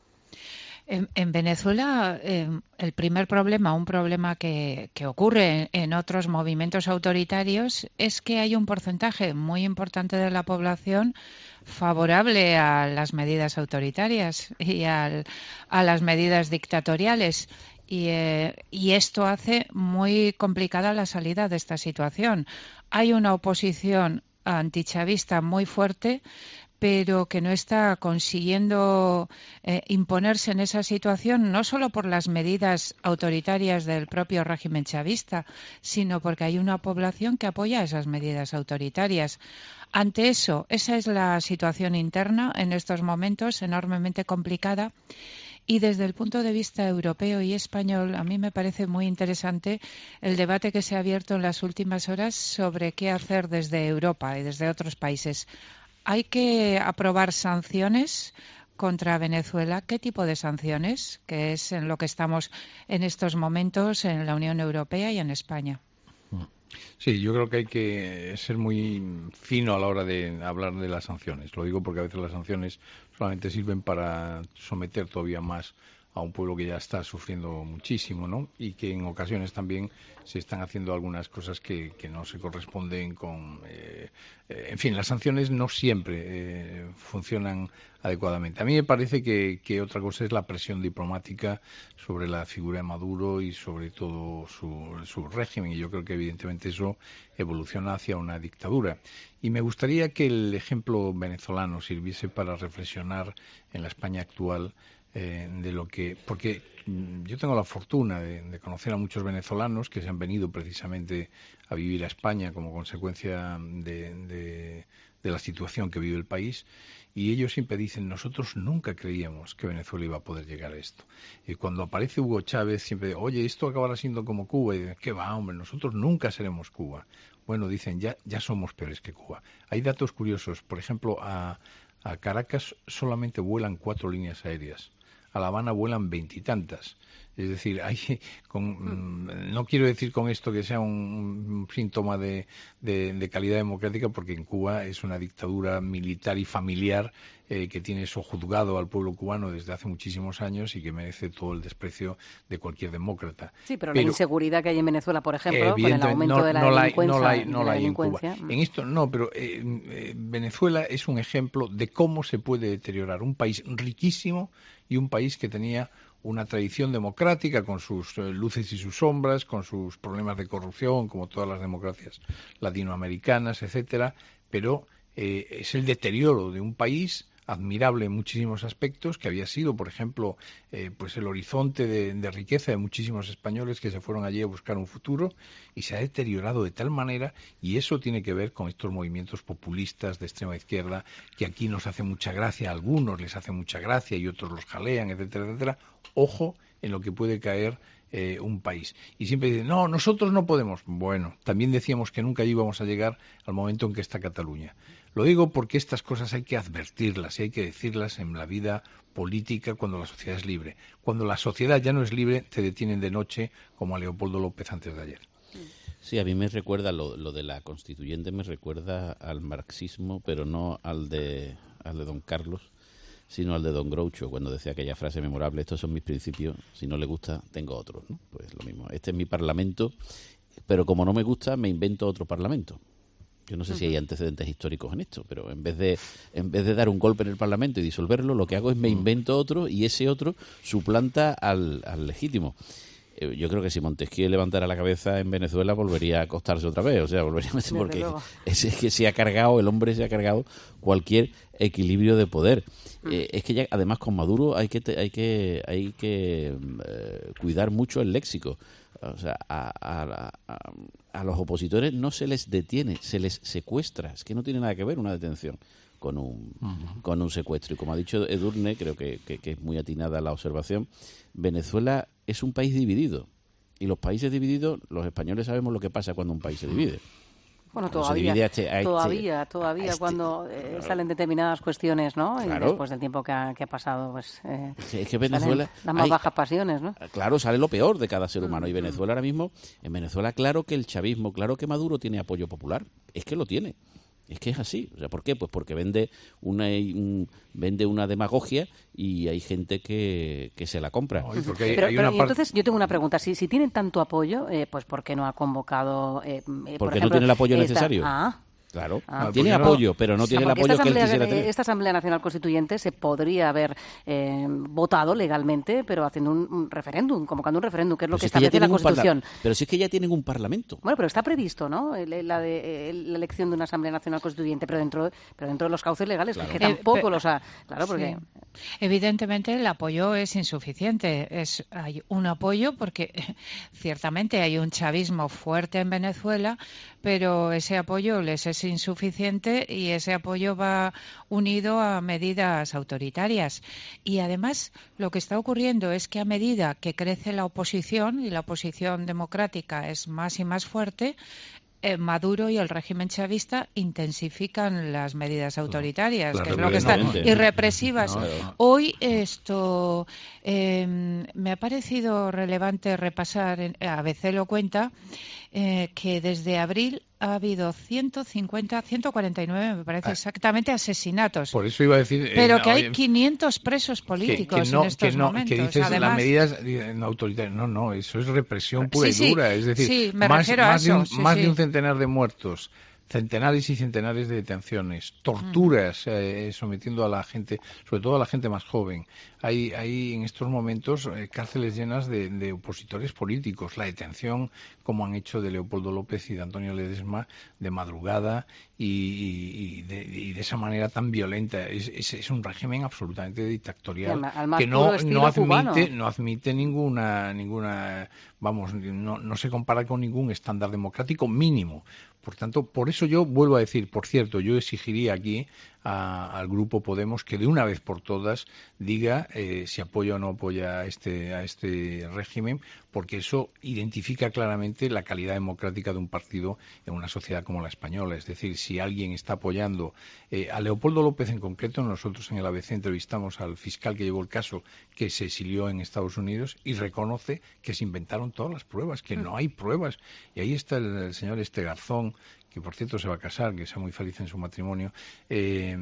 [SPEAKER 16] En, en Venezuela, eh, el primer problema, un problema que, que ocurre en, en otros movimientos autoritarios, es que hay un porcentaje muy importante de la población favorable a las medidas autoritarias y al, a las medidas dictatoriales. Y, eh, y esto hace muy complicada la salida de esta situación. Hay una oposición antichavista muy fuerte, pero que no está consiguiendo eh, imponerse en esa situación, no solo por las medidas autoritarias del propio régimen chavista, sino porque hay una población que apoya esas medidas autoritarias. Ante eso, esa es la situación interna en estos momentos, enormemente complicada. Y desde el punto de vista europeo y español, a mí me parece muy interesante el debate que se ha abierto en las últimas horas sobre qué hacer desde Europa y desde otros países. ¿Hay que aprobar sanciones contra Venezuela? ¿Qué tipo de sanciones? Que es en lo que estamos en estos momentos en la Unión Europea y en España.
[SPEAKER 17] Sí, yo creo que hay que ser muy fino a la hora de hablar de las sanciones. Lo digo porque a veces las sanciones solamente sirven para someter todavía más a un pueblo que ya está sufriendo muchísimo, ¿no? Y que en ocasiones también se están haciendo algunas cosas que, que no se corresponden con... Eh, eh, en fin, las sanciones no siempre eh, funcionan adecuadamente. A mí me parece que, que otra cosa es la presión diplomática sobre la figura de Maduro y sobre todo su, su régimen, y yo creo que evidentemente eso evoluciona hacia una dictadura. Y me gustaría que el ejemplo venezolano sirviese para reflexionar en la España actual Eh, de lo que, porque mm, yo tengo la fortuna de, de conocer a muchos venezolanos que se han venido precisamente a vivir a España como consecuencia de, de, de la situación que vive el país, y ellos siempre dicen: nosotros nunca creíamos que Venezuela iba a poder llegar a esto. Y cuando aparece Hugo Chávez siempre, oye, esto acabará siendo como Cuba, y dicen, ¿qué va, hombre? Nosotros nunca seremos Cuba. Bueno, dicen, ya, ya somos peores que Cuba. Hay datos curiosos. Por ejemplo, a, a Caracas solamente vuelan cuatro líneas aéreas. A La Habana vuelan veintitantas. Es decir, hay con, no quiero decir con esto que sea un, un síntoma de, de, de calidad democrática, porque en Cuba es una dictadura militar y familiar eh, que tiene sojuzgado al pueblo cubano desde hace muchísimos años y que merece todo el desprecio de cualquier demócrata.
[SPEAKER 3] Sí, pero, pero la inseguridad que hay en Venezuela, por ejemplo, con el aumento
[SPEAKER 17] no,
[SPEAKER 3] de la
[SPEAKER 17] no
[SPEAKER 3] delincuencia.
[SPEAKER 17] No la hay, no
[SPEAKER 3] la
[SPEAKER 17] la hay en Cuba.
[SPEAKER 3] Mm.
[SPEAKER 17] En esto no, pero eh, eh, Venezuela es un ejemplo de cómo se puede deteriorar un país riquísimo y un país que tenía una tradición democrática con sus eh, luces y sus sombras, con sus problemas de corrupción, como todas las democracias latinoamericanas, etcétera, pero eh, es el deterioro de un país admirable en muchísimos aspectos, que había sido, por ejemplo, eh, pues el horizonte de, de riqueza de muchísimos españoles que se fueron allí a buscar un futuro, y se ha deteriorado de tal manera, y eso tiene que ver con estos movimientos populistas de extrema izquierda, que aquí nos hace mucha gracia, a algunos les hace mucha gracia y otros los jalean, etcétera, etcétera. Ojo en lo que puede caer eh, un país. Y siempre dicen, no, nosotros no podemos. Bueno, también decíamos que nunca íbamos a llegar al momento en que está Cataluña. Lo digo porque estas cosas hay que advertirlas y hay que decirlas en la vida política cuando la sociedad es libre. Cuando la sociedad ya no es libre, te detienen de noche, como a Leopoldo López antes de ayer.
[SPEAKER 18] Sí, a mí me recuerda, lo, lo de la constituyente me recuerda al marxismo, pero no al de, al de don Carlos, sino al de don Groucho, cuando decía aquella frase memorable, estos son mis principios, si no le gusta, tengo otros, ¿no? Pues lo mismo, este es mi parlamento, pero como no me gusta, me invento otro parlamento. Yo no sé si hay antecedentes históricos en esto, pero en vez de en vez de dar un golpe en el Parlamento y disolverlo, lo que hago es me invento otro y ese otro suplanta al, al legítimo. Eh, yo creo que si Montesquieu levantara la cabeza en Venezuela volvería a acostarse otra vez, o sea, volvería a meter porque es, es que se ha cargado, el hombre se ha cargado cualquier equilibrio de poder. Eh, es que ya además con Maduro hay que hay que hay que eh, cuidar mucho el léxico. O sea, a, a, a, a los opositores no se les detiene, se les secuestra. Es que no tiene nada que ver una detención con un, uh-huh. con un secuestro. Y como ha dicho Edurne, creo que, que, que es muy atinada la observación, Venezuela es un país dividido. Y los países divididos, los españoles sabemos lo que pasa cuando un país se divide.
[SPEAKER 3] Bueno, todavía,
[SPEAKER 18] a este, a
[SPEAKER 3] todavía,
[SPEAKER 18] este,
[SPEAKER 3] todavía
[SPEAKER 18] este,
[SPEAKER 3] cuando eh,
[SPEAKER 18] claro.
[SPEAKER 3] salen determinadas cuestiones, ¿no?
[SPEAKER 18] Claro.
[SPEAKER 3] Y después del tiempo que ha, que ha pasado, pues eh,
[SPEAKER 18] es que Venezuela
[SPEAKER 3] las más
[SPEAKER 18] hay,
[SPEAKER 3] bajas pasiones, ¿no?
[SPEAKER 18] Claro, sale lo peor de cada ser humano. Y Venezuela ahora mismo, en Venezuela, claro que el chavismo, claro que Maduro tiene apoyo popular. Es que lo tiene. Es que es así. O sea, ¿por qué? Pues porque vende una un, vende una demagogia y hay gente que, que se la compra.
[SPEAKER 17] Ay, porque hay,
[SPEAKER 3] pero,
[SPEAKER 17] hay
[SPEAKER 3] pero
[SPEAKER 17] una parte...
[SPEAKER 3] entonces yo tengo una pregunta. Si, si tienen tanto apoyo, eh, pues ¿por qué no ha convocado? Eh,
[SPEAKER 18] porque
[SPEAKER 3] por
[SPEAKER 18] no
[SPEAKER 3] ejemplo,
[SPEAKER 18] tiene el apoyo
[SPEAKER 3] esta...
[SPEAKER 18] necesario.
[SPEAKER 3] Ah.
[SPEAKER 18] Claro,
[SPEAKER 3] ah,
[SPEAKER 18] tiene apoyo, pero no tiene el apoyo que él quisiera tener.
[SPEAKER 3] Esta Asamblea Nacional Constituyente se podría haber eh, votado legalmente, pero haciendo un, un referéndum, convocando un referéndum, que es lo pero que si establece es que la Constitución.
[SPEAKER 18] Parla- pero si es que ya tienen un Parlamento.
[SPEAKER 3] Bueno, pero está previsto, ¿no? La, de, la elección de una Asamblea Nacional Constituyente, pero dentro, pero dentro de los cauces legales, claro. que, que tampoco eh, los ha... Claro, porque...
[SPEAKER 16] Sí. Evidentemente el apoyo es insuficiente. Es, hay un apoyo porque ciertamente hay un chavismo fuerte en Venezuela, pero ese apoyo les es insuficiente y ese apoyo va unido a medidas autoritarias. Y además lo que está ocurriendo es que a medida que crece la oposición y la oposición democrática es más y más fuerte, Eh, Maduro y el régimen chavista intensifican las medidas autoritarias, claro, que es lo que están, y represivas. No, no. Hoy esto eh, me ha parecido relevante repasar, en, A B C lo cuenta, eh, que desde abril ha habido ciento cincuenta, ciento cuarenta y nueve, me parece ah, exactamente, asesinatos.
[SPEAKER 17] Por eso iba a decir...
[SPEAKER 16] Pero
[SPEAKER 17] eh,
[SPEAKER 16] que hay quinientos presos políticos
[SPEAKER 17] que, que no,
[SPEAKER 16] en estos
[SPEAKER 17] que no,
[SPEAKER 16] momentos.
[SPEAKER 17] Que dices
[SPEAKER 16] Además,
[SPEAKER 17] las medidas no, autoritarias. No, no, eso es represión pura
[SPEAKER 16] sí,
[SPEAKER 17] y dura.
[SPEAKER 16] Sí,
[SPEAKER 17] es decir,
[SPEAKER 16] sí, me
[SPEAKER 17] más,
[SPEAKER 16] refiero a
[SPEAKER 17] más,
[SPEAKER 16] eso,
[SPEAKER 17] de, un,
[SPEAKER 16] sí,
[SPEAKER 17] más
[SPEAKER 16] sí.
[SPEAKER 17] de un centenar de muertos, centenares y centenares de detenciones, torturas eh, sometiendo a la gente, sobre todo a la gente más joven. Hay, hay en estos momentos eh, cárceles llenas de, de opositores políticos. La detención, como han hecho de Leopoldo López y de Antonio Ledesma, de madrugada y, y, y, de, y de esa manera tan violenta. Es, es, es un régimen absolutamente dictatorial
[SPEAKER 3] al, al
[SPEAKER 17] que no, no admite
[SPEAKER 3] cubano.
[SPEAKER 17] no admite ninguna ninguna vamos no, no se compara con ningún estándar democrático mínimo. Por tanto, por eso yo vuelvo a decir, por cierto, yo exigiría aquí a, al Grupo Podemos que de una vez por todas diga eh, si apoya o no apoya a este, a este régimen, porque eso identifica claramente la calidad democrática de un partido en una sociedad como la española. Es decir, si alguien está apoyando eh, a Leopoldo López en concreto, nosotros en el A B C entrevistamos al fiscal que llevó el caso, que se exilió en Estados Unidos, y reconoce que se inventaron todas las pruebas, que no hay pruebas. Y ahí está el, el señor este Garzón, que por cierto se va a casar, que sea muy feliz en su matrimonio, eh,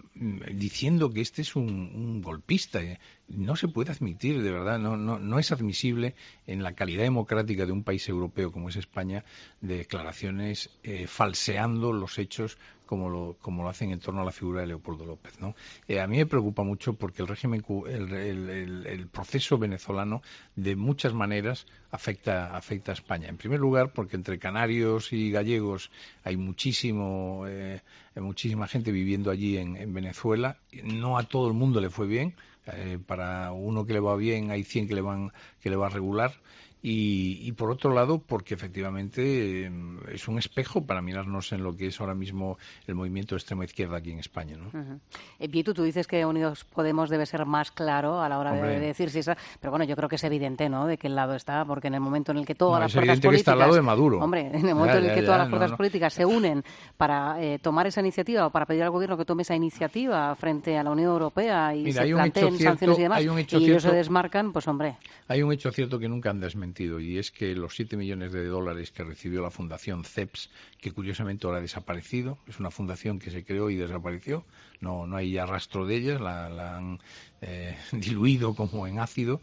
[SPEAKER 17] diciendo que este es un, un golpista. Eh. No se puede admitir, de verdad, no, no, no es admisible en la calidad democrática de un país europeo como es España, de declaraciones eh, falseando los hechos como lo, como lo hacen en torno a la figura de Leopoldo López, ¿no? Eh, a mí me preocupa mucho porque el régimen, el, el, el, el proceso venezolano de muchas maneras afecta, afecta a España. En primer lugar, porque entre canarios y gallegos hay muchísimo, eh, muchísima gente viviendo allí en, en Venezuela. No a todo el mundo le fue bien. Eh, para uno que le va bien hay cien que le van que le va a regular. y, y por otro lado porque efectivamente eh, es un espejo para mirarnos en lo que es ahora mismo el movimiento de extrema izquierda aquí en España, ¿no?
[SPEAKER 3] Uh-huh. Eh, Pitu, tú dices que Unidos Podemos debe ser más claro a la hora de, de decir si está, pero bueno, yo creo que es evidente, ¿no?, de qué lado está, porque en el momento en el que todas
[SPEAKER 17] no,
[SPEAKER 3] las
[SPEAKER 17] es
[SPEAKER 3] fuerzas
[SPEAKER 17] políticas, que está al lado de Maduro.
[SPEAKER 3] Hombre, en el momento
[SPEAKER 17] ya,
[SPEAKER 3] en el
[SPEAKER 17] ya,
[SPEAKER 3] que
[SPEAKER 17] ya,
[SPEAKER 3] todas las
[SPEAKER 17] no,
[SPEAKER 3] fuerzas
[SPEAKER 17] no.
[SPEAKER 3] políticas se unen para eh, tomar esa iniciativa o para pedir al gobierno que tome esa iniciativa frente a la Unión Europea y
[SPEAKER 17] Mira,
[SPEAKER 3] se planteen sanciones y demás, y ellos
[SPEAKER 17] cierto,
[SPEAKER 3] se desmarcan, pues hombre.
[SPEAKER 17] Hay un hecho cierto que nunca han desmentido, y es que los siete millones de dólares que recibió la Fundación C E P S, que curiosamente ahora ha desaparecido, es una fundación que se creó y desapareció, no, no hay ya rastro de ellas, la, la han eh, diluido como en ácido.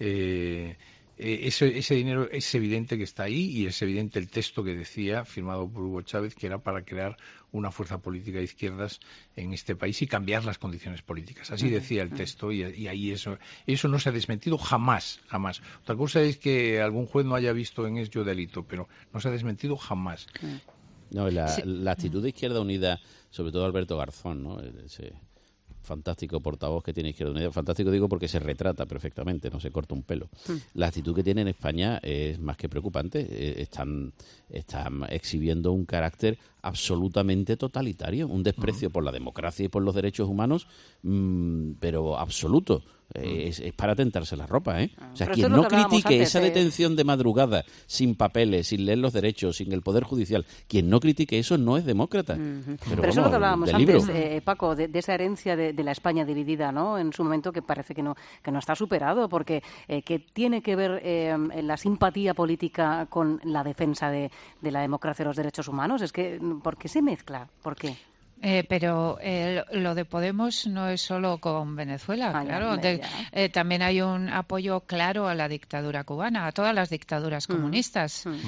[SPEAKER 17] Eh, Ese, ese dinero es evidente que está ahí, y es evidente el texto que decía, firmado por Hugo Chávez, que era para crear una fuerza política de izquierdas en este país y cambiar las condiciones políticas. Así decía el texto, y, y ahí eso eso no se ha desmentido jamás, jamás. Otra cosa es que algún juez no haya visto en ello delito, pero no se ha desmentido jamás.
[SPEAKER 18] No, la,
[SPEAKER 17] sí.
[SPEAKER 18] la actitud de Izquierda Unida, sobre todo Alberto Garzón, ¿no?, ese fantástico portavoz que tiene Izquierda Unida, fantástico digo porque se retrata perfectamente, no se corta un pelo. Mm. La actitud que tiene en España es más que preocupante. Eh, están, están exhibiendo un carácter absolutamente totalitario, un desprecio mm. por la democracia y por los derechos humanos, mmm, pero absoluto. Eh, es, es para tentarse la ropa, ¿eh? O sea,
[SPEAKER 3] pero
[SPEAKER 18] quien
[SPEAKER 3] no
[SPEAKER 18] critique
[SPEAKER 3] antes,
[SPEAKER 18] esa
[SPEAKER 3] eh...
[SPEAKER 18] detención de madrugada, sin papeles, sin leer los derechos, sin el Poder Judicial, quien no critique eso no es demócrata.
[SPEAKER 3] Uh-huh.
[SPEAKER 18] Pero,
[SPEAKER 3] pero
[SPEAKER 18] vamos,
[SPEAKER 3] eso es lo que hablábamos
[SPEAKER 18] antes,
[SPEAKER 3] eh, Paco, de, de esa herencia de, de la España dividida, ¿no?, en su momento, que parece que no que no está superado, porque eh, que tiene que ver eh, la simpatía política con la defensa de, de la democracia y los derechos humanos. Es que, ¿por qué se mezcla? ¿Por qué?
[SPEAKER 16] Eh, pero eh, lo de Podemos no es solo con Venezuela, ah, claro. Ya, de, eh, también hay un apoyo claro a la dictadura cubana, a todas las dictaduras mm. comunistas. Mm.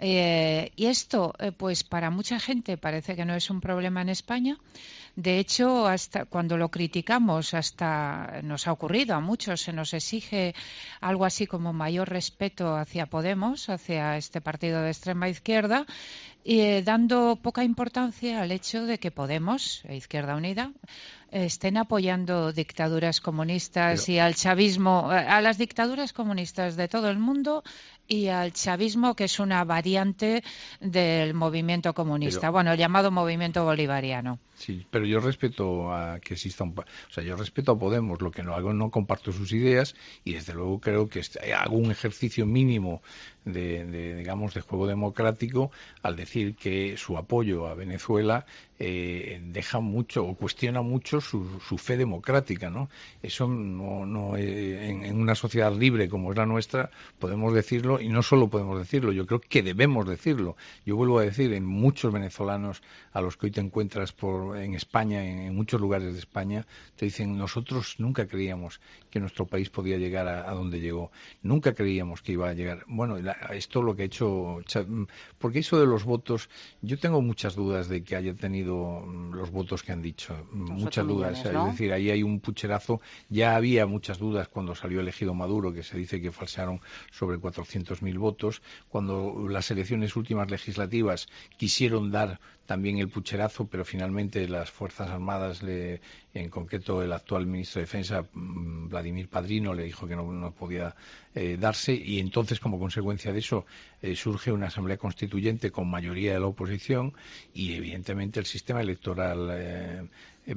[SPEAKER 16] Eh, y esto, eh, pues para mucha gente parece que no es un problema en España. De hecho, hasta cuando lo criticamos, hasta nos ha ocurrido a muchos, se nos exige algo así como mayor respeto hacia Podemos, hacia este partido de extrema izquierda, y eh, dando poca importancia al hecho de que Podemos, e Izquierda Unida, estén apoyando dictaduras comunistas Pero... y al chavismo, a las dictaduras comunistas de todo el mundo y al chavismo, que es una variante del movimiento comunista, Pero... bueno, el llamado movimiento bolivariano.
[SPEAKER 17] Sí, pero yo respeto a que exista un... O sea, yo respeto a Podemos, lo que no hago, no comparto sus ideas, y desde luego creo que hago un ejercicio mínimo de, de digamos, de juego democrático al decir que su apoyo a Venezuela eh, deja mucho o cuestiona mucho su, su fe democrática, ¿no? Eso no, no eh, en, en una sociedad libre como es la nuestra podemos decirlo, y no solo podemos decirlo, yo creo que debemos decirlo. Yo vuelvo a decir, en muchos venezolanos a los que hoy te encuentras por en España, en, en muchos lugares de España, te dicen: nosotros nunca creíamos que nuestro país podía llegar a, a donde llegó, nunca creíamos que iba a llegar. Bueno, la, esto lo que ha hecho, porque eso de los votos, yo tengo muchas dudas de que haya tenido los votos que han dicho, los muchas dudas, millones, ¿no? Es decir, ahí hay un pucherazo. Ya había muchas dudas cuando salió elegido Maduro, que se dice que falsearon sobre cuatrocientos mil votos, cuando las elecciones últimas legislativas quisieron dar también el pucherazo, pero finalmente las Fuerzas Armadas, le, en concreto el actual ministro de Defensa, Vladimir Padrino, le dijo que no, no podía eh, darse, y entonces, como consecuencia de eso, eh, surge una asamblea constituyente con mayoría de la oposición, y evidentemente el sistema electoral eh, eh,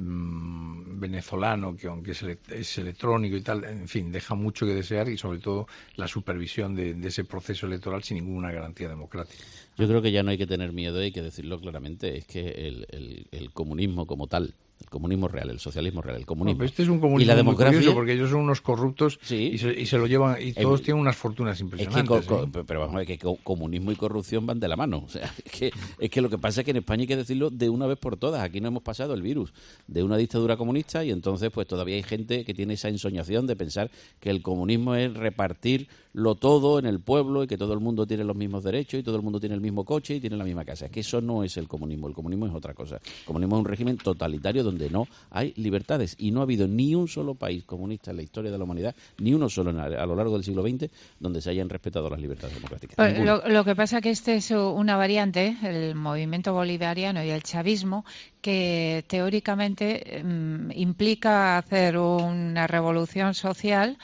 [SPEAKER 17] venezolano, que aunque es, ele es electrónico y tal, en fin, deja mucho que desear, y sobre todo la supervisión de, de ese proceso electoral sin ninguna garantía democrática.
[SPEAKER 18] Yo creo que ya no hay que tener miedo, hay que decirlo claramente, es que el, el, el comunismo como tal, el comunismo real, el socialismo real, el comunismo.
[SPEAKER 17] No, pero este es un comunismo
[SPEAKER 18] y la democracia,
[SPEAKER 17] muy curioso, porque ellos son unos corruptos, sí, y, se, y se lo llevan, y todos eh, tienen unas fortunas impresionantes.
[SPEAKER 18] Es que co
[SPEAKER 17] ¿eh?
[SPEAKER 18] co pero vamos a ver que co comunismo y corrupción van de la mano. O sea, es que, es que lo que pasa es que en España hay que decirlo de una vez por todas. Aquí no hemos pasado el virus de una dictadura comunista, y entonces pues todavía hay gente que tiene esa ensoñación de pensar que el comunismo es repartirlo todo en el pueblo, y que todo el mundo tiene los mismos derechos, y todo el mundo tiene el mismo coche y tiene la misma casa. Es que eso no es el comunismo. El comunismo es otra cosa. El comunismo es un régimen totalitario donde no hay libertades, y no ha habido ni un solo país comunista en la historia de la humanidad, ni uno solo en, a lo largo del siglo veinte, donde se hayan respetado las libertades democráticas.
[SPEAKER 16] Pues lo, lo que pasa es que este es una variante, el movimiento bolivariano y el chavismo, que teóricamente mmm, implica hacer una revolución social,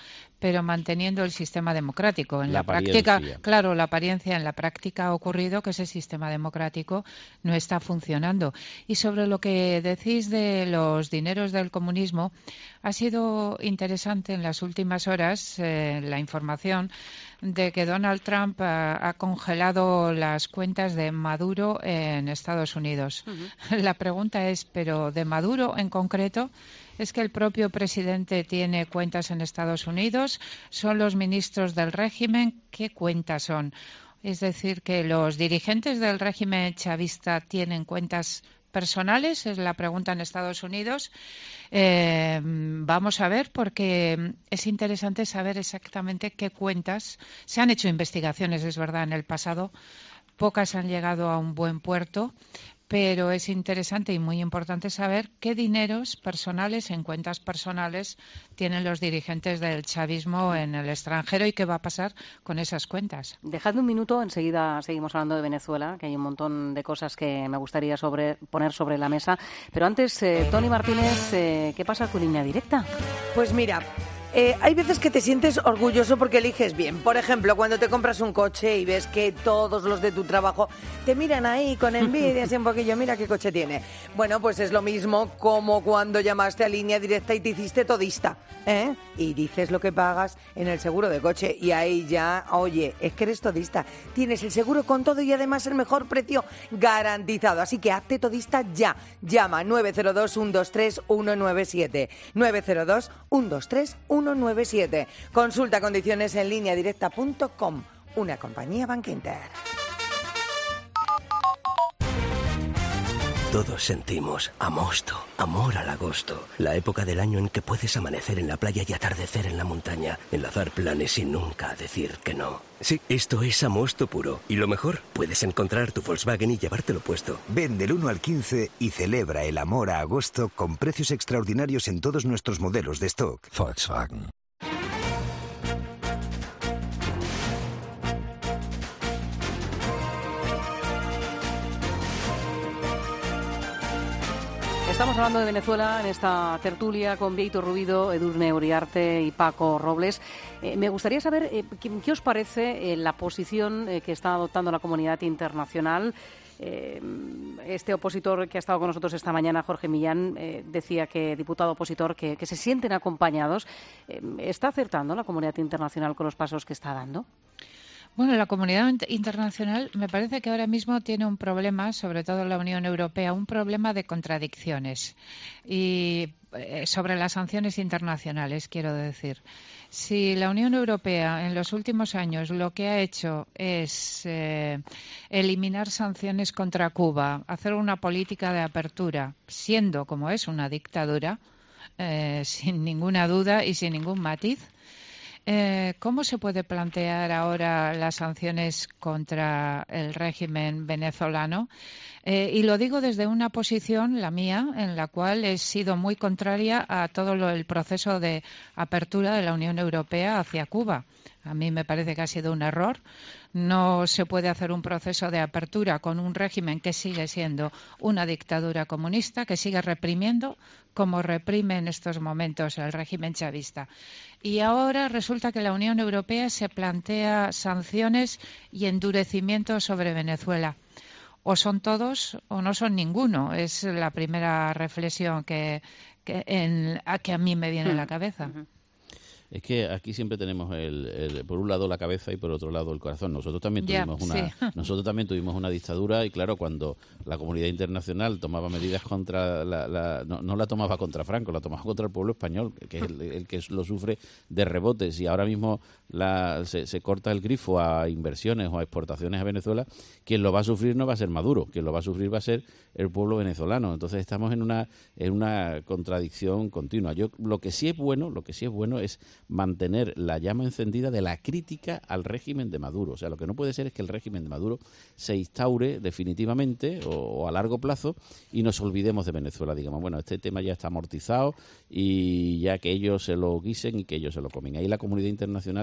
[SPEAKER 16] pero manteniendo el sistema democrático. En la,
[SPEAKER 18] La
[SPEAKER 16] práctica,
[SPEAKER 18] apariencia.
[SPEAKER 16] claro, la apariencia en la práctica ha ocurrido que ese sistema democrático no está funcionando. Y sobre lo que decís de los dineros del comunismo, ha sido interesante en las últimas horas eh, la información de que Donald Trump ha, ha congelado las cuentas de Maduro en Estados Unidos. Uh-huh. La pregunta es, ¿pero de Maduro en concreto? ¿Es que el propio presidente tiene cuentas en Estados Unidos? ¿Son los ministros del régimen? ¿Qué cuentas son? Es decir, que los dirigentes del régimen chavista tienen cuentas personales, es la pregunta en Estados Unidos. Eh, vamos a ver, porque es interesante saber exactamente qué cuentas. Se han hecho investigaciones, es verdad, en el pasado. Pocas han llegado a un buen puerto, pero es interesante y muy importante saber qué dineros personales, en cuentas personales, tienen los dirigentes del chavismo en el extranjero y qué va a pasar con esas cuentas.
[SPEAKER 3] Dejadme un minuto, enseguida seguimos hablando de Venezuela, que hay un montón de cosas que me gustaría sobre, poner sobre la mesa. Pero antes, eh, Tony Martínez, eh, ¿qué pasa con Línea Directa?
[SPEAKER 15] Pues mira... Eh, hay veces que te sientes orgulloso porque eliges bien. Por ejemplo, cuando te compras un coche y ves que todos los de tu trabajo te miran ahí con envidia, así un poquillo, mira qué coche tiene. Bueno, pues es lo mismo como cuando llamaste a Línea Directa y te hiciste todista, ¿eh? Y dices lo que pagas en el seguro de coche y ahí ya, oye, es que eres todista. Tienes el seguro con todo y además el mejor precio garantizado. Así que hazte todista ya. Llama nueve cero dos, uno dos tres, uno nueve siete. nueve cero dos, uno dos tres, uno nueve siete. Consulta condiciones en línea directa punto com, una compañía Bankinter.
[SPEAKER 5] Todos sentimos amosto, amor al agosto, la época del año en que puedes amanecer en la playa y atardecer en la montaña, enlazar planes y nunca decir que no. Sí, esto es amosto puro. Y lo mejor, puedes encontrar tu Volkswagen y llevártelo puesto.
[SPEAKER 22] Ven del uno al quince y celebra el amor a agosto con precios extraordinarios en todos nuestros modelos de stock.
[SPEAKER 9] Volkswagen.
[SPEAKER 3] Estamos hablando de Venezuela en esta tertulia con Bieito Rubido, Edurne Uriarte y Paco Robles. Eh, me gustaría saber eh, ¿qué, qué os parece eh, la posición eh, que está adoptando la comunidad internacional. Eh, este opositor que ha estado con nosotros esta mañana, Jorge Millán, eh, decía que, diputado opositor, que, que se sienten acompañados. Eh, ¿Está acertando la comunidad internacional con los pasos que está dando?
[SPEAKER 16] Bueno, la comunidad internacional me parece que ahora mismo tiene un problema, sobre todo la Unión Europea, un problema de contradicciones. Y eh, sobre las sanciones internacionales, quiero decir. Si la Unión Europea en los últimos años lo que ha hecho es eh, eliminar sanciones contra Cuba, hacer una política de apertura, siendo como es una dictadura, eh, sin ninguna duda y sin ningún matiz, Eh, ¿cómo se puede plantear ahora las sanciones contra el régimen venezolano? Eh, y lo digo desde una posición, la mía, en la cual he sido muy contraria a todo lo, el proceso de apertura de la Unión Europea hacia Cuba. A mí me parece que ha sido un error. No se puede hacer un proceso de apertura con un régimen que sigue siendo una dictadura comunista, que sigue reprimiendo como reprime en estos momentos el régimen chavista. Y ahora resulta que la Unión Europea se plantea sanciones y endurecimientos sobre Venezuela. O son todos o no son ninguno. Es la primera reflexión que, que, en, a, que a mí me viene a la cabeza.
[SPEAKER 18] Uh-huh. Es que aquí siempre tenemos el, el, por un lado la cabeza y por otro lado el corazón. Nosotros también tuvimos yeah, una, sí. nosotros también tuvimos una dictadura y claro, cuando la comunidad internacional tomaba medidas contra, la, la, no, no la tomaba contra Franco, la tomaba contra el pueblo español, que es el, el que lo sufre de rebotes. Y ahora mismo la, se, se corta el grifo a inversiones o a exportaciones a Venezuela. Quien lo va a sufrir no va a ser Maduro, quien lo va a sufrir va a ser el pueblo venezolano. Entonces estamos en una, en una contradicción continua. Yo lo que sí es bueno, lo que sí es bueno es mantener la llama encendida de la crítica al régimen de Maduro. O sea, lo que no puede ser es que el régimen de Maduro se instaure definitivamente o, o a largo plazo y nos olvidemos de Venezuela. Digamos, bueno, este tema ya está amortizado y ya que ellos se lo guisen y que ellos se lo comen. Ahí la comunidad internacional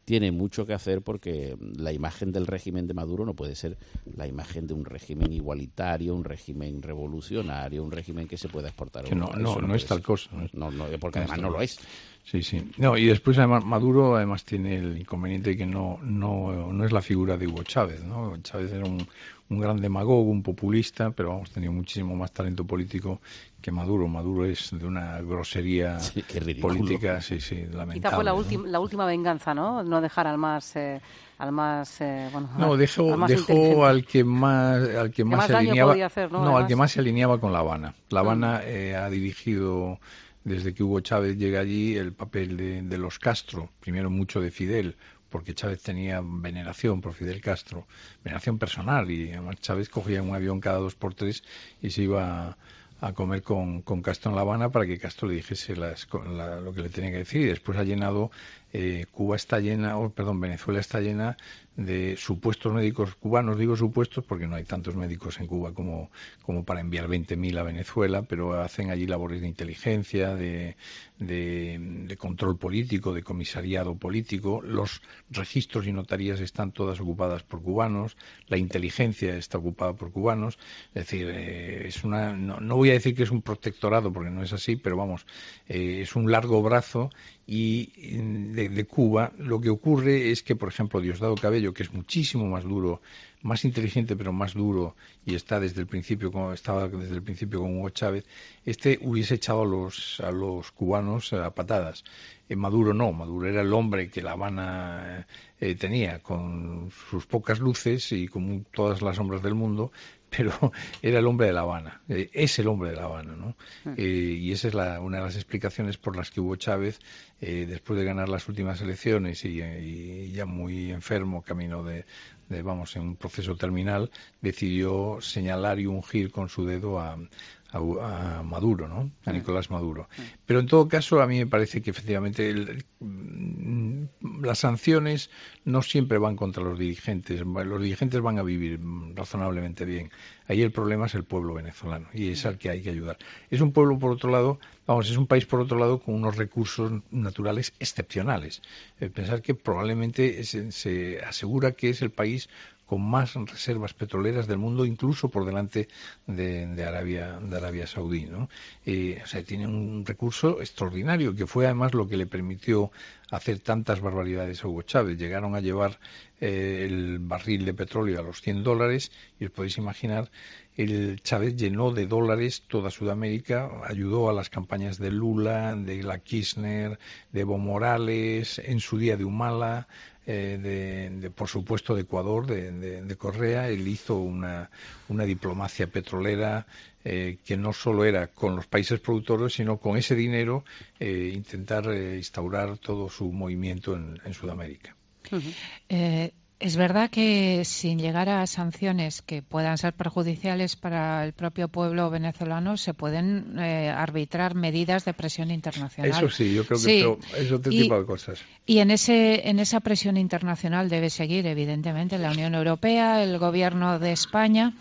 [SPEAKER 18] tiene mucho que hacer, porque la imagen del régimen de Maduro no puede ser la imagen de un régimen igualitario, un régimen revolucionario, un régimen que se pueda exportar a
[SPEAKER 17] que no,
[SPEAKER 18] Europa.
[SPEAKER 17] no,
[SPEAKER 18] no,
[SPEAKER 17] no es tal
[SPEAKER 18] ser.
[SPEAKER 17] cosa. No,
[SPEAKER 18] no, no, porque no además no lo es.
[SPEAKER 17] Sí, sí. No, y después además Maduro además tiene el inconveniente de que no, no, no es la figura de Hugo Chávez, ¿no? Chávez era un, un gran demagogo, un populista, pero vamos, tenía muchísimo más talento político que Maduro. Maduro es de una grosería
[SPEAKER 18] sí,
[SPEAKER 17] política, sí, sí, lamentable.
[SPEAKER 3] Quizá fue la,
[SPEAKER 17] ¿no?
[SPEAKER 3] última, la última venganza, ¿no? No dejar al más... Eh... al más eh, bueno
[SPEAKER 17] no dejó,
[SPEAKER 3] al,
[SPEAKER 17] dejó al que más al que más,
[SPEAKER 3] más
[SPEAKER 17] se alineaba
[SPEAKER 3] hacer, no,
[SPEAKER 17] no al que más se alineaba con La Habana. La Habana mm. eh, ha dirigido desde que Hugo Chávez llega allí el papel de, de los Castro, primero mucho de Fidel, porque Chávez tenía veneración por Fidel Castro, veneración personal, y además Chávez cogía un avión cada dos por tres y se iba a, a comer con, con Castro en La Habana para que Castro le dijese las, la, lo que le tenía que decir. Y después ha llenado, eh, Cuba está llena, oh, perdón, Venezuela está llena de supuestos médicos cubanos. Digo supuestos porque no hay tantos médicos en Cuba como, como para enviar veinte mil a Venezuela, pero hacen allí labores de inteligencia, de, de, de control político, de comisariado político. Los registros y notarías están todas ocupadas por cubanos, la inteligencia está ocupada por cubanos. Es decir, eh, es una, no, no voy a decir que es un protectorado porque no es así, pero vamos, eh, es un largo brazo. Y de, de Cuba lo que ocurre es que, por ejemplo, Diosdado Cabello, que es muchísimo más duro, más inteligente pero más duro, y está desde el principio como estaba desde el principio con Hugo Chávez, este hubiese echado a los a los cubanos a patadas. Eh, Maduro no, Maduro era el hombre que La Habana eh, tenía, con sus pocas luces y con todas las sombras del mundo, pero era el hombre de La Habana, eh, es el hombre de La Habana, ¿no? Eh, y esa es la, una de las explicaciones por las que Hugo Chávez, eh, después de ganar las últimas elecciones y, y ya muy enfermo, camino de, de, vamos, en un proceso terminal, decidió señalar y ungir con su dedo a, a, a Maduro, ¿no? A Nicolás Maduro. Pero en todo caso, a mí me parece que efectivamente el, las sanciones no siempre van contra los dirigentes. Los dirigentes van a vivir razonablemente bien. Ahí el problema es el pueblo venezolano y es al que hay que ayudar. Es un pueblo, por otro lado, vamos, es un país, por otro lado, con unos recursos naturales excepcionales. Eh, pensar que probablemente se, se asegura que es el país con más reservas petroleras del mundo, incluso por delante de, de Arabia de Arabia Saudí, ¿no? Eh, o sea, tiene un recurso extraordinario, que fue además lo que le permitió hacer tantas barbaridades a Hugo Chávez. Llegaron a llevar eh, el barril de petróleo a los cien dólares, y os podéis imaginar, el Chávez llenó de dólares toda Sudamérica, ayudó a las campañas de Lula, de la Kirchner, de Evo Morales, en su día de Humala, eh, de, de, por supuesto, de Ecuador, de, de, de Correa. Él hizo una, una diplomacia petrolera eh, que no solo era con los países productores, sino con ese dinero eh, intentar eh, instaurar todo su movimiento en, en Sudamérica.
[SPEAKER 16] Uh-huh. Eh... Es verdad que sin llegar a sanciones que puedan ser perjudiciales para el propio pueblo venezolano, se pueden eh, arbitrar medidas de presión internacional.
[SPEAKER 17] Eso sí, yo creo que
[SPEAKER 16] sí.
[SPEAKER 17] eso, es otro
[SPEAKER 16] y,
[SPEAKER 17] tipo de cosas.
[SPEAKER 16] Y en ese en esa presión internacional debe seguir, evidentemente, la Unión Europea, el Gobierno de España.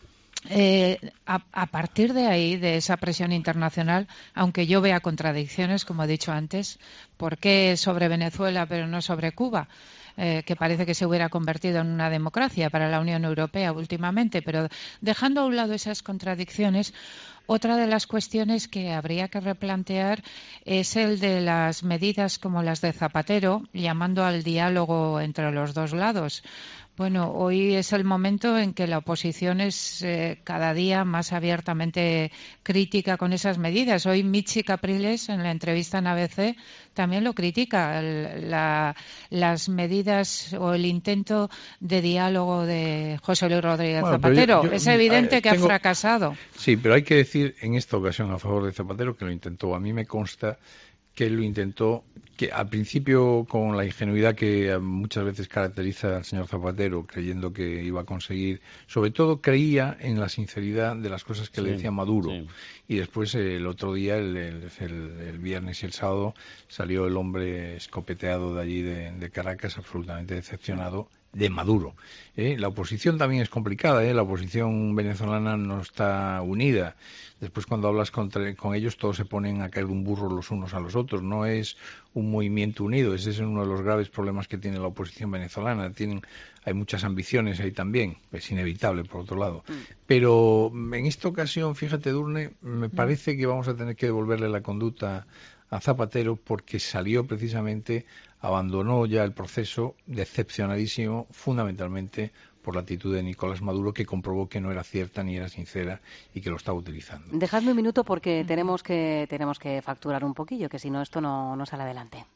[SPEAKER 16] Eh, a, a partir de ahí, de esa presión internacional, aunque yo vea contradicciones, como he dicho antes, ¿por qué sobre Venezuela pero no sobre Cuba? Eh, que parece que se hubiera convertido en una democracia para la Unión Europea últimamente, pero dejando a un lado esas contradicciones, otra de las cuestiones que habría que replantear es el de las medidas como las de Zapatero, llamando al diálogo entre los dos lados. Bueno, hoy es el momento en que la oposición es eh, cada día más abiertamente crítica con esas medidas. Hoy Michi Capriles, en la entrevista en A B C, también lo critica, el, la, las medidas o el intento de diálogo de José Luis Rodríguez bueno, Zapatero. Yo, yo, es evidente eh, que tengo... ha fracasado.
[SPEAKER 17] Sí, pero hay que decir en esta ocasión a favor de Zapatero que lo intentó. A mí me consta que él lo intentó, que al principio con la ingenuidad que muchas veces caracteriza al señor Zapatero, creyendo que iba a conseguir, sobre todo creía en la sinceridad de las cosas que sí, le decía Maduro. Sí. Y después eh, el otro día, el, el, el, el viernes y el sábado, salió el hombre escopeteado de allí de, de Caracas, absolutamente decepcionado de Maduro. ¿eh? La oposición también es complicada, ¿eh? La oposición venezolana no está unida. Después, cuando hablas contra, con ellos, todos se ponen a caer de un burro los unos a los otros. No es un movimiento unido. Ese es uno de los graves problemas que tiene la oposición venezolana. Tienen, hay muchas ambiciones ahí también. Es inevitable, por otro lado. Mm. Pero en esta ocasión, fíjate, Edurne, me parece que vamos a tener que devolverle la conducta a Zapatero, porque salió precisamente, abandonó ya el proceso, decepcionadísimo, fundamentalmente por la actitud de Nicolás Maduro, que comprobó que no era cierta ni era sincera y que lo estaba utilizando.
[SPEAKER 3] Dejadme un minuto porque tenemos que tenemos que facturar un poquillo, que si no esto no, no sale adelante.